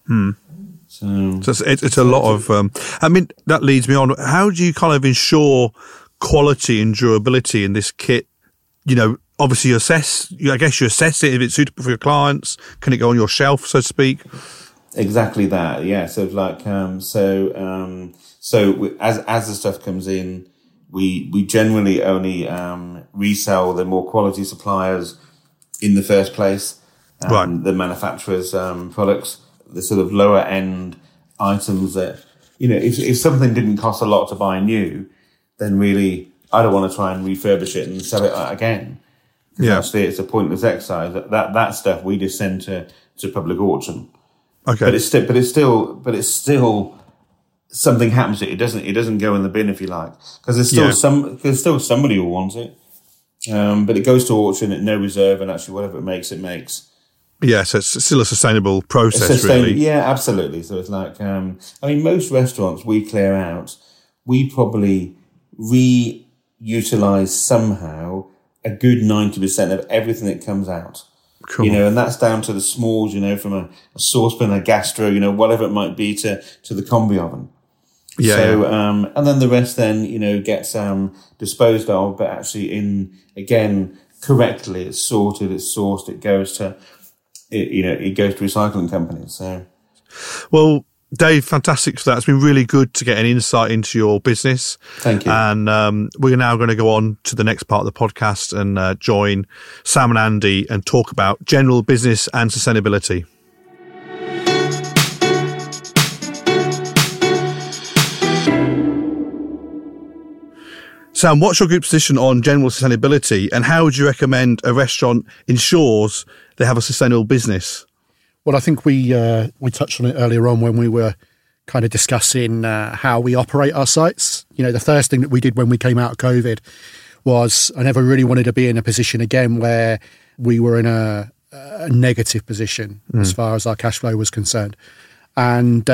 So it's a lot of. That leads me on. How do you kind of ensure quality and durability in this kit? Obviously you assess it if it's suitable for your clients. Can it go on your shelf, so to speak? Exactly that. Yeah. So as the stuff comes in, we generally only resell the more quality suppliers in the first place, the manufacturers' products, the sort of lower end items that, if something didn't cost a lot to buy new, then really I don't want to try and refurbish it and sell it again. Yeah. Actually, it's a pointless exercise. That stuff we just send to public auction. Okay. But it's still something happens to it. It doesn't go in the bin, if you like, because there's still somebody who wants it. But it goes to auction at no reserve, and actually whatever it makes. Yeah, so it's still a susustainable process, really. Yeah, absolutely. So it's like, most restaurants we clear out, we probably reutilize somehow a good 90% of everything that comes out. Cool. And that's down to the smalls, from a saucepan, a gastro, whatever it might be, to the combi oven. Yeah. So, and then the rest then, gets disposed of, but actually correctly, it's sorted, it's sourced, it goes to recycling companies. So, well, Dave, fantastic for that. It's been really good to get an insight into your business. Thank you. And we're now going to go on to the next part of the podcast and join Sam and Andy and talk about general business and sustainability. Sam, what's your group position on general sustainability, and how would you recommend a restaurant ensures they have a sustainable business? Well, I think we touched on it earlier on when we were kind of discussing how we operate our sites. The first thing that we did when we came out of COVID was I never really wanted to be in a position again where we were in a negative position as far as our cash flow was concerned. And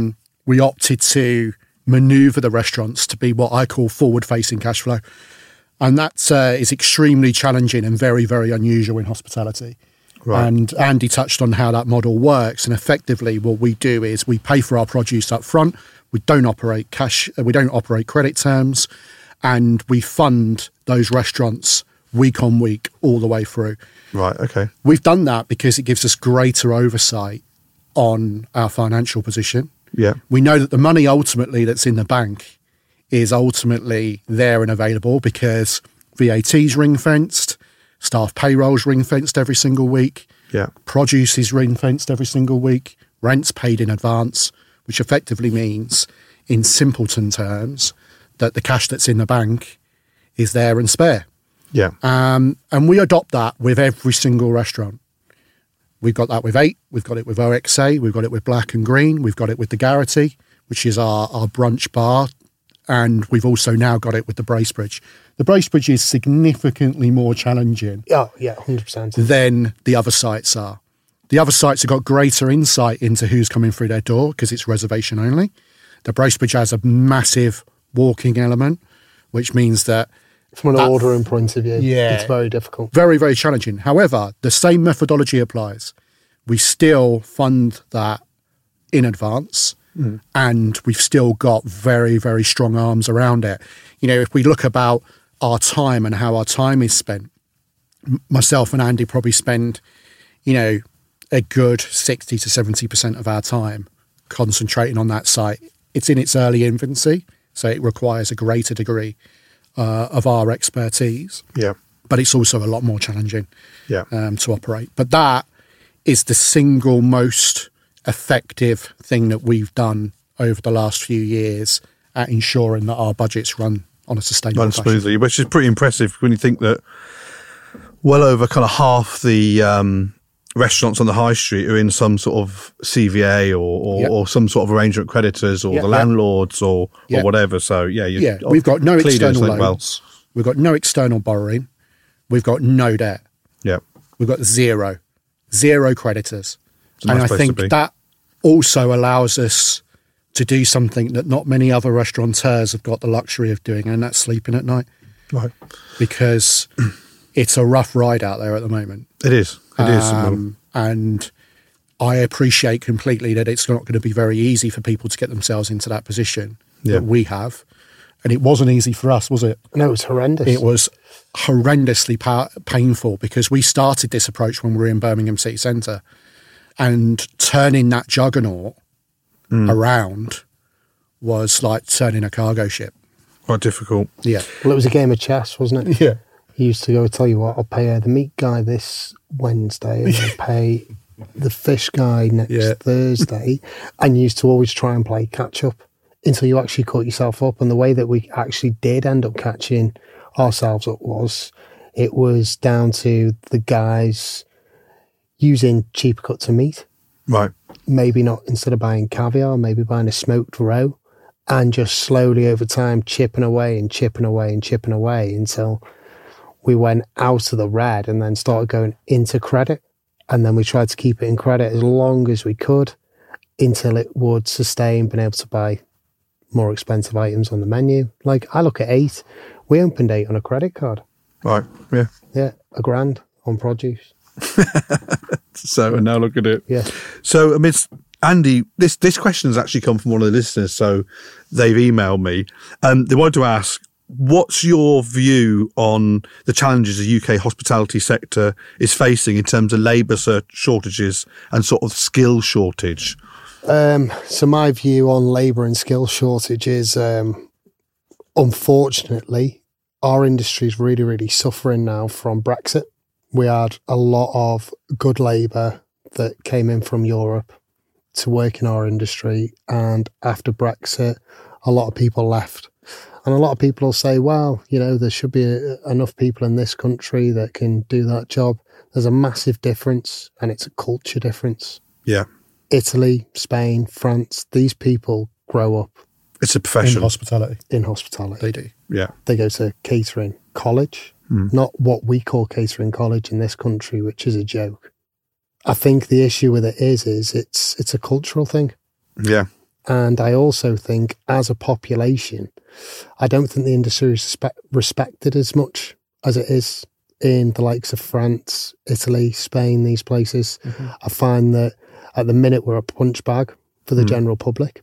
we opted to manoeuvre the restaurants to be what I call forward-facing cash flow. And that is extremely challenging and very, very unusual in hospitality. Right. And Andy touched on how that model works. And effectively, what we do is we pay for our produce up front. We don't operate cash. We don't operate credit terms, and we fund those restaurants week on week all the way through. Right. Okay. We've done that because it gives us greater oversight on our financial position. Yeah. We know that the money ultimately that's in the bank is ultimately there and available because VAT's ring-fenced, staff payroll's ring-fenced every single week. Yeah. Produce is ring-fenced every single week. Rent's paid in advance, which effectively means, in simpleton terms, that the cash that's in the bank is there and spare. Yeah. And we adopt that with every single restaurant. We've got that with 8, we've got it with OXA, we've got it with Black and Green, we've got it with the Garrity, which is our brunch bar, and we've also now got it with the Bracebridge. The Bracebridge is significantly more challenging 100%. than the other sites are. The other sites have got greater insight into who's coming through their door because it's reservation only. The Bracebridge has a massive walking element, which means that from an ordering point of view, it's very difficult. Very, very challenging. However, the same methodology applies. We still fund that in advance, and we've still got very, very strong arms around it. If we look about our time and how our time is spent, myself and Andy probably spend, a good 60 to 70% of our time concentrating on that site. It's in its early infancy, so it requires a greater degree of our expertise. Yeah. But it's also a lot more challenging to operate. But that is the single most effective thing that we've done over the last few years at ensuring that our budgets run on a sustainable fashion. Smoothly, which is pretty impressive when you think that well over kind of half the restaurants on the high street are in some sort of CVA or some sort of arrangement creditors or the landlords or whatever. So, we've got no external loans. We've got no external borrowing. We've got no debt. Yeah. We've got zero creditors. Nice, and I think that also allows us to do something that not many other restaurateurs have got the luxury of doing, and that's sleeping at night. Right. Because it's a rough ride out there at the moment. It is. And I appreciate completely that it's not going to be very easy for people to get themselves into that position that we have. And it wasn't easy for us, was it? No, it was horrendous. It was horrendously painful because we started this approach when we were in Birmingham City Centre, and turning that juggernaut around was like turning a cargo ship. Quite difficult. Yeah. Well, it was a game of chess, wasn't it? Yeah. He used to go, tell you what, I'll pay the meat guy this Wednesday and I'll pay the fish guy next Thursday. And you used to always try and play catch up until you actually caught yourself up. And the way that we actually did end up catching ourselves up was it was down to the guys using cheaper cuts of meat. Right. Maybe not, instead of buying caviar, maybe buying a smoked roe, and just slowly over time chipping away and chipping away and chipping away until we went out of the red and then started going into credit. And then we tried to keep it in credit as long as we could until it would sustain being able to buy more expensive items on the menu. Like, I look at 8. We opened 8 on a credit card. Right. Yeah. Yeah, £1,000 on produce. So, and now look at it. Yeah. So, I mean, Andy, this question has actually come from one of the listeners. So they've emailed me. They wanted to ask, what's your view on the challenges the UK hospitality sector is facing in terms of labour shortages and sort of skill shortage? So my view on labour and skill shortage is, unfortunately, our industry is really, really suffering now from Brexit. We had a lot of good labour that came in from Europe to work in our industry. And after Brexit, a lot of people left. And a lot of people will say, well, you know, there should be enough people in this country that can do that job. There's a massive difference, and it's a culture difference. Yeah. Italy, Spain, France, these people grow up. It's a profession. In hospitality. In hospitality. They do. Yeah. They go to catering college, not what we call catering college in this country, which is a joke. I think the issue with it is it's a cultural thing. Yeah. And I also think as a population, I don't think the industry is respected as much as it is in the likes of France, Italy, Spain, these places. Mm-hmm. I find that at the minute we're a punch bag for the general public.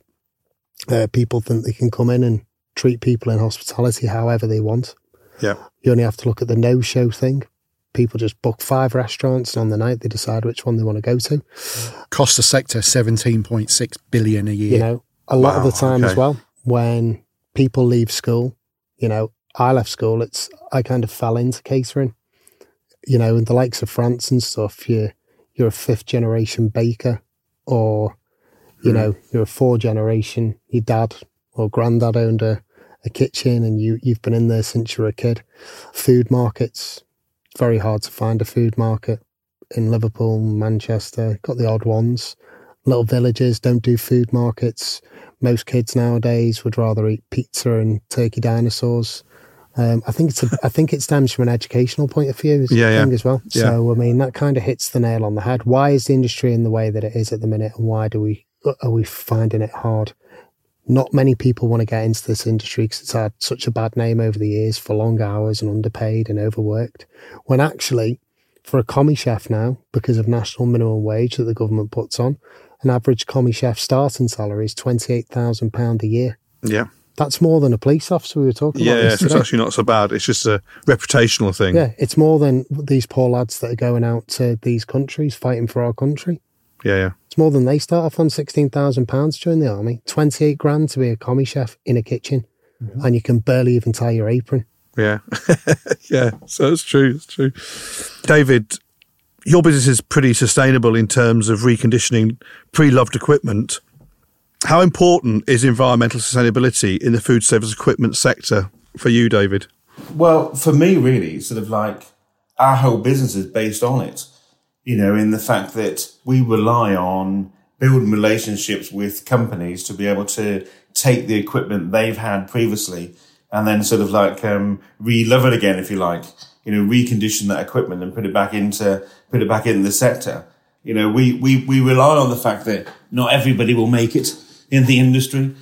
People think they can come in and treat people in hospitality however they want. Yeah. You only have to look at the no-show thing. People just book 5 restaurants, and on the night they decide which one they want to go to. Cost the sector $17.6 billion a year. You know, a lot of the time as well, when people leave school, you know, I left school, I kind of fell into catering. You know, in the likes of France and stuff, you're a 5th generation baker, or, you know, you're a 4th generation, your dad or granddad owned a kitchen and you've been in there since you were a kid. Food markets, very hard to find a food market in Liverpool, Manchester, got the odd ones. Little villages don't do food markets. Most kids nowadays would rather eat pizza and turkey dinosaurs. I think it stems from an educational point of view as well. Yeah. So, I mean, that kind of hits the nail on the head. Why is the industry in the way that it is at the minute, and why are we finding it hard? Not many people want to get into this industry because it's had such a bad name over the years for long hours and underpaid and overworked. When actually, for a commie chef now, because of national minimum wage that the government puts on, an average commie chef starting salary is £28,000 a year. Yeah. That's more than a police officer we were talking about. Yeah, so it's actually not so bad. It's just a reputational thing. Yeah, it's more than these poor lads that are going out to these countries fighting for our country. Yeah. It's more than they start off on £16,000 during the army. 28 grand to be a commie chef in a kitchen, and you can barely even tie your apron. Yeah. Yeah, so it's true. It's true. David, your business is pretty sustainable in terms of reconditioning pre-loved equipment. How important is environmental sustainability in the food service equipment sector for you, David? Well, for me, really, sort of like our whole business is based on it, you know, in the fact that we rely on building relationships with companies to be able to take the equipment they've had previously and then sort of like re-love it again, if you like, you know, recondition that equipment and put it back into the sector. You know, we rely on the fact that not everybody will make it in the industry.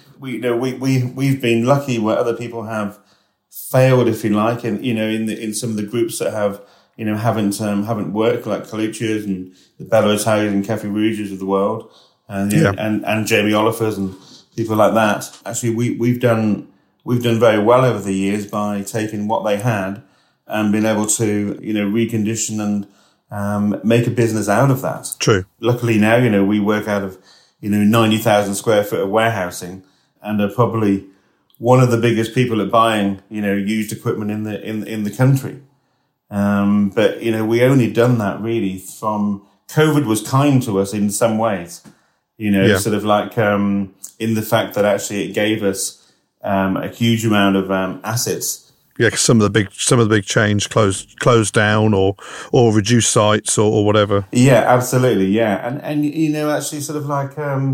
We've been lucky where other people have failed, if you like, and you know, in some of the groups that have, you know, haven't worked, like Colucci's and the Bello Italians and Cafe Rouges of the world, and and Jamie Oliver's and people like that. Actually, we've done very well over the years by taking what they had and being able to, you know, recondition and make a business out of that. True. Luckily now, you know, we work out of, you know, 90,000 square foot of warehousing and are probably one of the biggest people at buying, used equipment in the country. But, we only done that really from COVID was kind to us in some ways, sort of like, in the fact that actually it gave us, a huge amount of, assets. Yeah, 'cause some of the big chains closed down or reduced sites or whatever. Yeah, absolutely. Yeah. And, actually sort of like,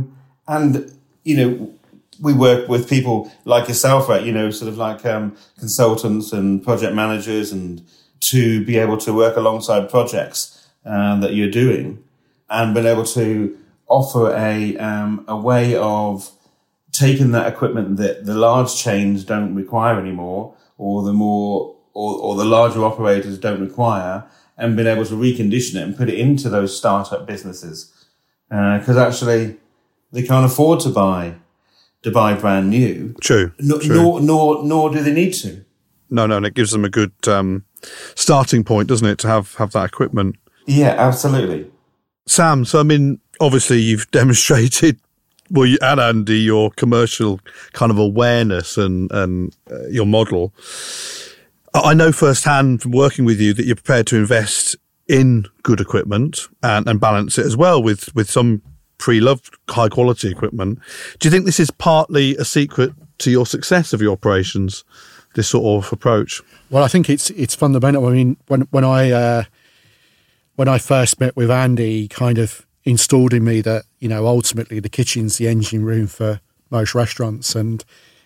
we work with people like yourself, right? Sort of like, consultants and project managers, and to be able to work alongside projects, that you're doing, and been able to offer a way of taking that equipment that the large chains don't require anymore, or the larger operators don't require, and been able to recondition it and put it into those startup businesses. Cause actually they can't afford to buy brand new. True. Nor do they need to. No, and it gives them a good, starting point, doesn't it, to have that equipment? Yeah, absolutely. Sam, so I mean, obviously you've demonstrated, well, you and Andy, your commercial kind of awareness and your model. I know firsthand from working with you that you're prepared to invest in good equipment and balance it as well with some pre-loved high quality equipment. Do you think this is partly a secret to your success of your operations, this sort of approach? Well, I think it's fundamental. I mean, when I first met with Andy, he kind of installed in me that, ultimately the kitchen's the engine room for most restaurants. And,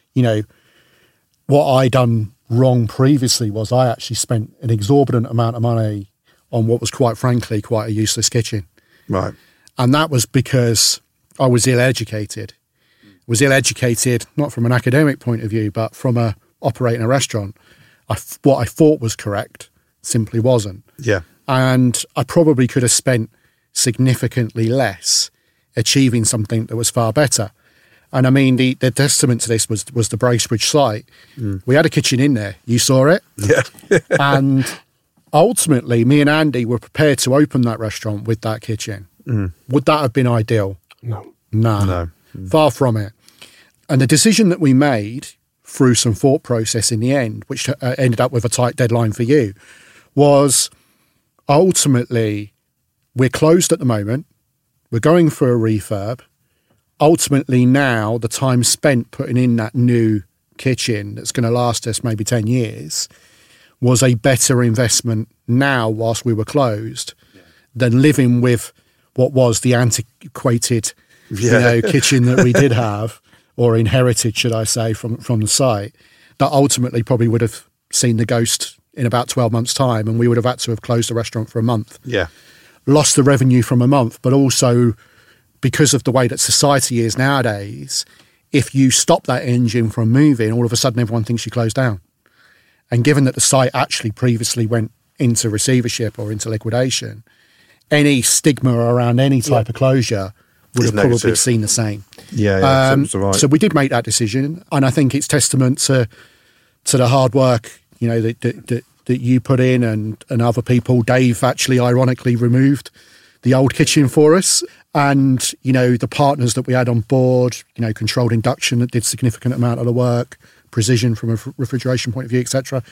what I done wrong previously was I actually spent an exorbitant amount of money on what was quite frankly quite a useless kitchen. Right. And that was because I was ill-educated. Not from an academic point of view, but from operating a restaurant. What I thought was correct simply wasn't. Yeah. And I probably could have spent significantly less achieving something that was far better. And I mean, the testament to this was the Bracebridge site. We had a kitchen in there. You saw it. Yeah. And ultimately, me and Andy were prepared to open that restaurant with that kitchen. Would that have been ideal? No. Far from it. And the decision that we made through some thought process in the end, which ended up with a tight deadline for you, was ultimately, we're closed at the moment. We're going for a refurb. Ultimately now, the time spent putting in that new kitchen that's going to last us maybe 10 years was a better investment now whilst we were closed than living with what was the antiquated kitchen that we did have, or inherited, should I say, from the site, that ultimately probably would have seen the ghost in about 12 months' time, and we would have had to have closed the restaurant for a month. Yeah. Lost the revenue from a month, but also because of the way that society is nowadays, if you stop that engine from moving, all of a sudden everyone thinks you closed down. And given that the site actually previously went into receivership or into liquidation, any stigma around any type of closure would have probably seen the same. Yeah, right. So we did make that decision, and I think it's testament to the hard work, that you put in and other people. Dave actually ironically removed the old kitchen for us, and the partners that we had on board, Controlled Induction that did significant amount of the work, Precision from a refrigeration point of view, etc.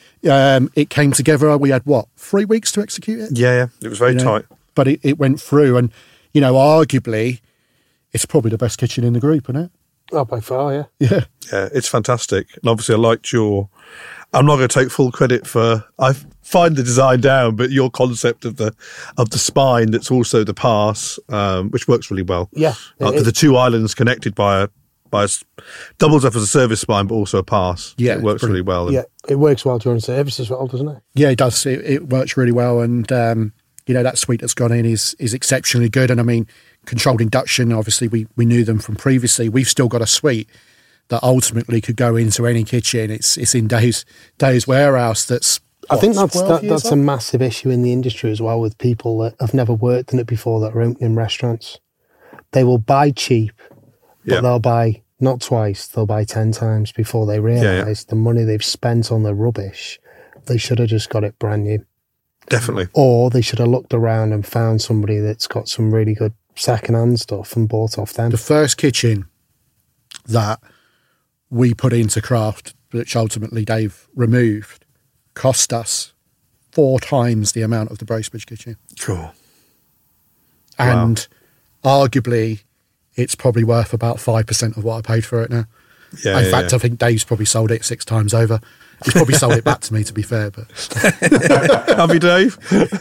It came together. We had 3 weeks to execute it. Yeah, it was very tight, but it went through, and arguably, it's probably the best kitchen in the group, isn't it? Oh, by far, yeah. Yeah, it's fantastic. And obviously, I liked I'm not going to take full credit for. I find the design down, but your concept of the spine that's also the pass, which works really well. Yeah, the two islands connected by doubles up as a service spine, but also a pass. Yeah, it works really well. Yeah, it works well during service as well, doesn't it? Yeah, it does. It works really well, and that suite that's gone in is exceptionally good. And I mean, Controlled Induction, obviously we knew them from previously. We've still got a suite that ultimately could go into any kitchen. It's in Dave's warehouse. I think that's a massive issue in the industry as well, with people that have never worked in it before that are opening restaurants. They will buy cheap, but they'll buy not twice, they'll buy 10 times before they realise the money they've spent on the rubbish. They should have just got it brand new. Definitely. Or they should have looked around and found somebody that's got some really good second-hand stuff and bought off them. The first kitchen that we put into craft, which ultimately Dave removed, cost us 4 times the amount of the Bracebridge kitchen. Cool. And arguably, it's probably worth about 5% of what I paid for it now. Yeah, In fact, I think Dave's probably sold it 6 times over. He's probably sold it back to me, to be fair. But Have you, Dave?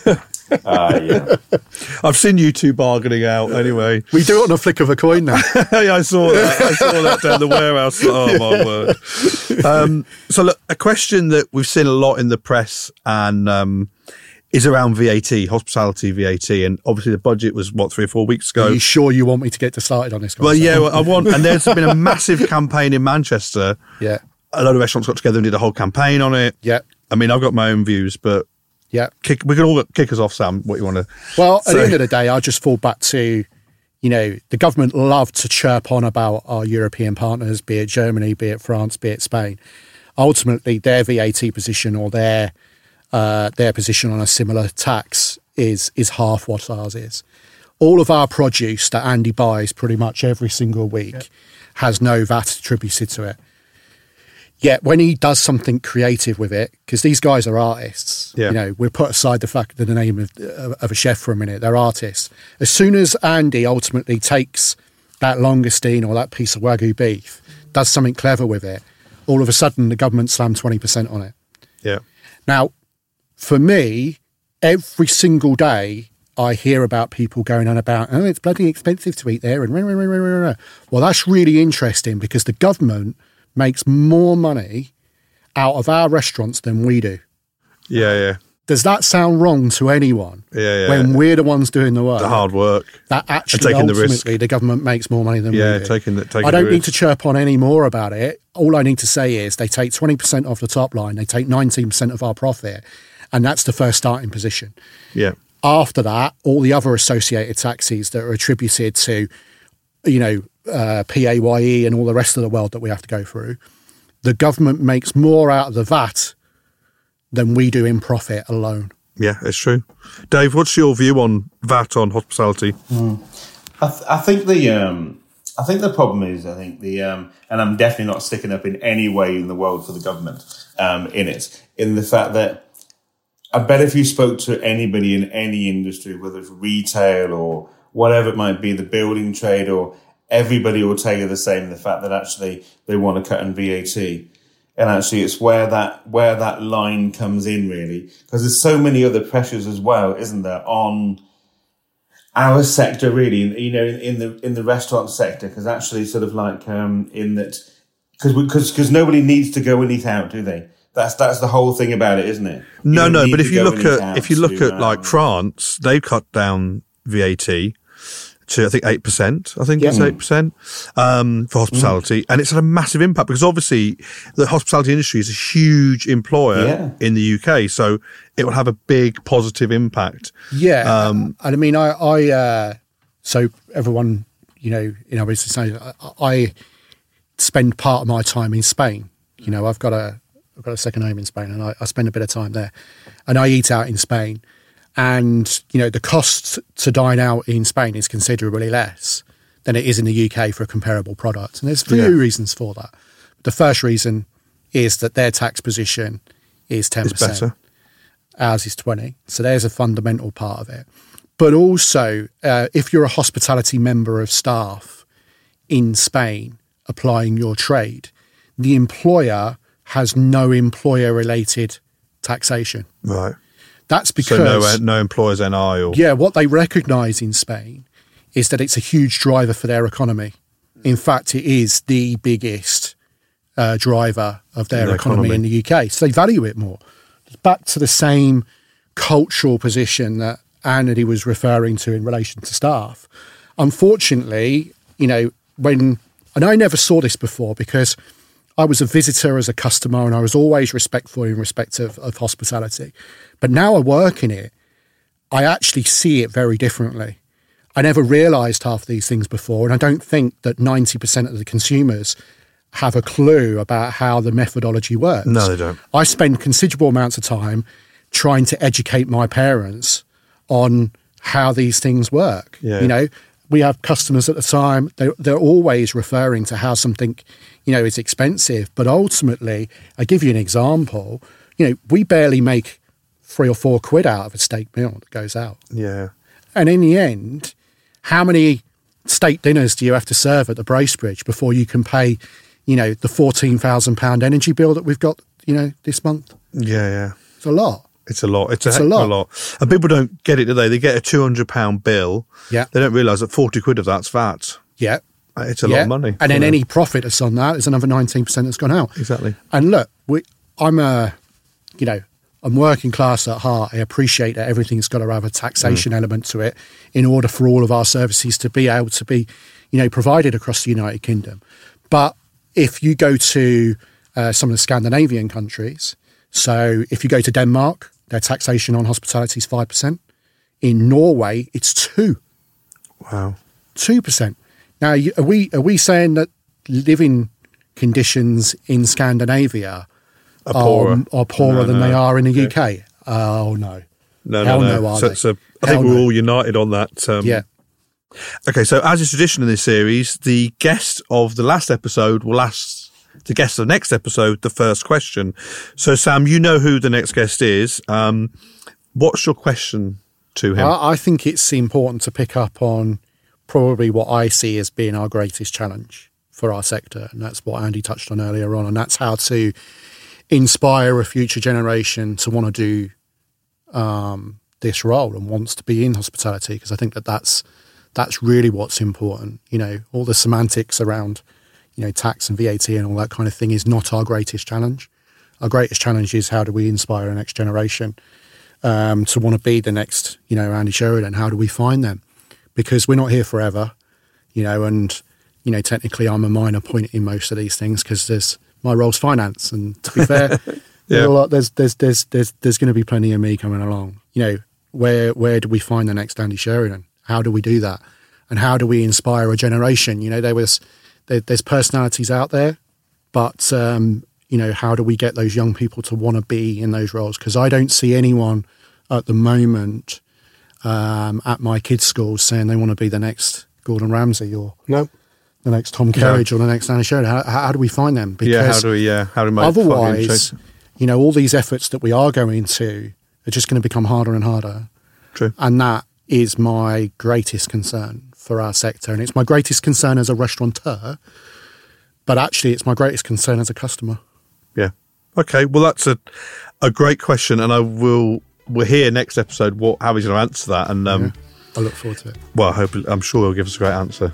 Yeah. I've seen you two bargaining out anyway. we do it on a flick of a coin now. Yeah, I saw that. I saw that down the warehouse. Oh, my word. So, look, a question that we've seen a lot in the press and is around VAT, hospitality VAT. And obviously the budget was, 3 or 4 weeks ago? Are you sure you want me to get started on this? Well, yeah, I want. And there's been a massive campaign in Manchester. Yeah. A lot of restaurants got together and did a whole campaign on it. Yeah. I mean, I've got my own views, but Yeah. we can all kick us off, Sam, what you want to Well, say. at the end of the day, I just fall back to, the government love to chirp on about our European partners, be it Germany, be it France, be it Spain. Ultimately, their VAT position or their position on a similar tax is half what ours is. All of our produce that Andy buys pretty much every single week has no VAT attributed to it. Yet when he does something creative with it, because these guys are artists, we'll put aside the fact that the name of a chef for a minute, they're artists. As soon as Andy ultimately takes that langoustine or that piece of Wagyu beef, does something clever with it, all of a sudden the government slammed 20% on it. Yeah. Now, for me, every single day I hear about people going on about, oh, it's bloody expensive to eat there. And well, that's really interesting because the government makes more money out of our restaurants than we do. Yeah, yeah. Does that sound wrong to anyone? Yeah, yeah. When we're the ones doing the work, The hard work. that actually taking the ultimately risk. the government makes more money than we do. taking I don't the need risk. to chirp on any more about it. All I need to say is they take 20% off the top line, they take 19% of our profit, and that's the first starting position. Yeah. After that, all the other associated taxes that are attributed to, PAYE and all the rest of the world that we have to go through, the government makes more out of the VAT than we do in profit alone. Yeah, it's true. Dave, what's your view on VAT on hospitality? I think the problem is, and I'm definitely not sticking up in any way in the world for the government in the fact that I bet if you spoke to anybody in any industry, whether it's retail or whatever it might be, the building trade, or everybody will tell you the same, the fact that actually they want to cut in VAT. And actually it's where that line comes in really, because there's so many other pressures as well, isn't there, on our sector really, in the restaurant sector, because actually sort of like, in that, because nobody needs to go and eat out, do they? That's the whole thing about it, isn't it? No, but if you look at like France, they've cut down VAT to I think 8%. I think it's 8% for hospitality, and it's had a massive impact because obviously the hospitality industry is a huge employer in the UK, so it will have a big positive impact. Yeah, and I mean, I so everyone, obviously saying I spend part of my time in Spain. I've got a second home in Spain, and I spend a bit of time there, and I eat out in Spain. And, the cost to dine out in Spain is considerably less than it is in the UK for a comparable product. And there's a few reasons for that. The first reason is that their tax position is 10%. It's better. Ours is 20%. So there's a fundamental part of it. But also, if you're a hospitality member of staff in Spain applying your trade, the employer has no employer-related taxation. Right. That's because... So no employers NI or... Yeah, what they recognise in Spain is that it's a huge driver for their economy. In fact, it is the biggest driver of their economy in the UK. So they value it more. Back to the same cultural position that Andy was referring to in relation to staff. Unfortunately, and I never saw this before because I was a visitor as a customer and I was always respectful in respect of hospitality. But now I work in it, I actually see it very differently. I never realised half these things before, and I don't think that 90% of the consumers have a clue about how the methodology works. No, they don't. I spend considerable amounts of time trying to educate my parents on how these things work. Yeah. we have customers at the time, they're always referring to how something, is expensive. But ultimately, I give you an example, we barely make £3 or £4 out of a steak meal that goes out. Yeah. And in the end, how many steak dinners do you have to serve at the Bracebridge before you can pay, the £14,000 energy bill that we've got, this month? Yeah. It's a lot. It's a lot. It's a heck of a lot. And people don't get it, do they? They get a £200 bill. Yeah. They don't realise that 40 quid of that's VAT. Yeah. It's a lot of money. And then any profit that's on that is another 19% that's gone out. Exactly. And look, I'm working class at heart. I appreciate that everything's got to have a taxation element to it in order for all of our services to be able to be, provided across the United Kingdom. But if you go to some of the Scandinavian countries, so if you go to Denmark, their taxation on hospitality is 5%. In Norway, it's 2%. Wow. 2%. Now, are we saying that living conditions in Scandinavia are poorer than they are in the UK? Oh, no. No. Are they? So I think we're all united on that. Yeah. Okay, so as is tradition in this series, the guest of the last episode will ask the guest of the next episode the first question. So, Sam, you know who the next guest is. What's your question to him? I think it's important to pick up on probably what I see as being our greatest challenge for our sector, and that's what Andy touched on earlier on, and that's how to inspire a future generation to want to do this role and wants to be in hospitality, because I think that's really what's important. All the semantics around tax and VAT and all that kind of thing is not our greatest challenge. Our greatest challenge is how do we inspire the next generation to want to be the next Andy Sheridan. How do we find them? Because we're not here forever, and technically I'm a minor point in most of these things because my role's finance, and to be fair, there's going to be plenty of me coming along. Where do we find the next Andy Sheridan? How do we do that? And how do we inspire a generation? There's personalities out there, but how do we get those young people to want to be in those roles? Because I don't see anyone at the moment at my kids' schools saying they want to be the next Gordon Ramsay or the next Tom Kerridge or the next Andy Sheridan. How do we find them? Because how do we make otherwise, all these efforts that we are going to are just going to become harder and harder. True. And that is my greatest concern for our sector. And it's my greatest concern as a restaurateur, but actually it's my greatest concern as a customer. Yeah. Okay. Well, that's a great question. And we'll hear next episode how he's going to answer that. And I look forward to it. Well, I'm sure he'll give us a great answer.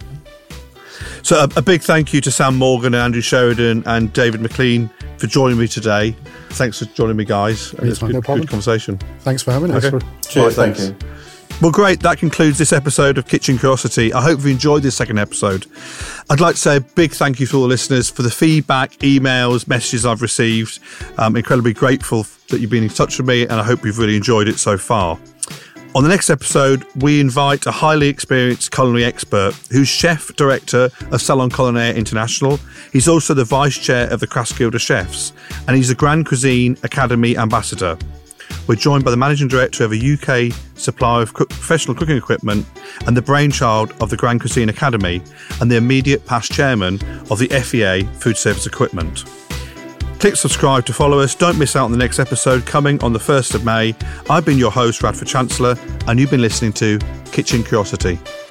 So a big thank you to Sam Morgan and Andrew Sheridan and David McLean for joining me today. Thanks for joining me, guys. It's a good conversation. Thanks for having us. Okay. Cheers, thank you. Well, great. That concludes this episode of Kitchen Curiosity. I hope you enjoyed this second episode. I'd like to say a big thank you to all the listeners for the feedback, emails, messages I've received. I'm incredibly grateful that you've been in touch with me, and I hope you've really enjoyed it so far. On the next episode, we invite a highly experienced culinary expert who's chef director of Salon Culinaire International. He's also the vice chair of the Crafts Guild of Chefs, and he's a Grand Cuisine Academy ambassador. We're joined by the managing director of a UK supplier of professional cooking equipment and the brainchild of the Grand Cuisine Academy and the immediate past chairman of the FEA Food Service Equipment. Click subscribe to follow us. Don't miss out on the next episode coming on the 1st of May. I've been your host, Radford Chancellor, and you've been listening to Kitchen Curiosity.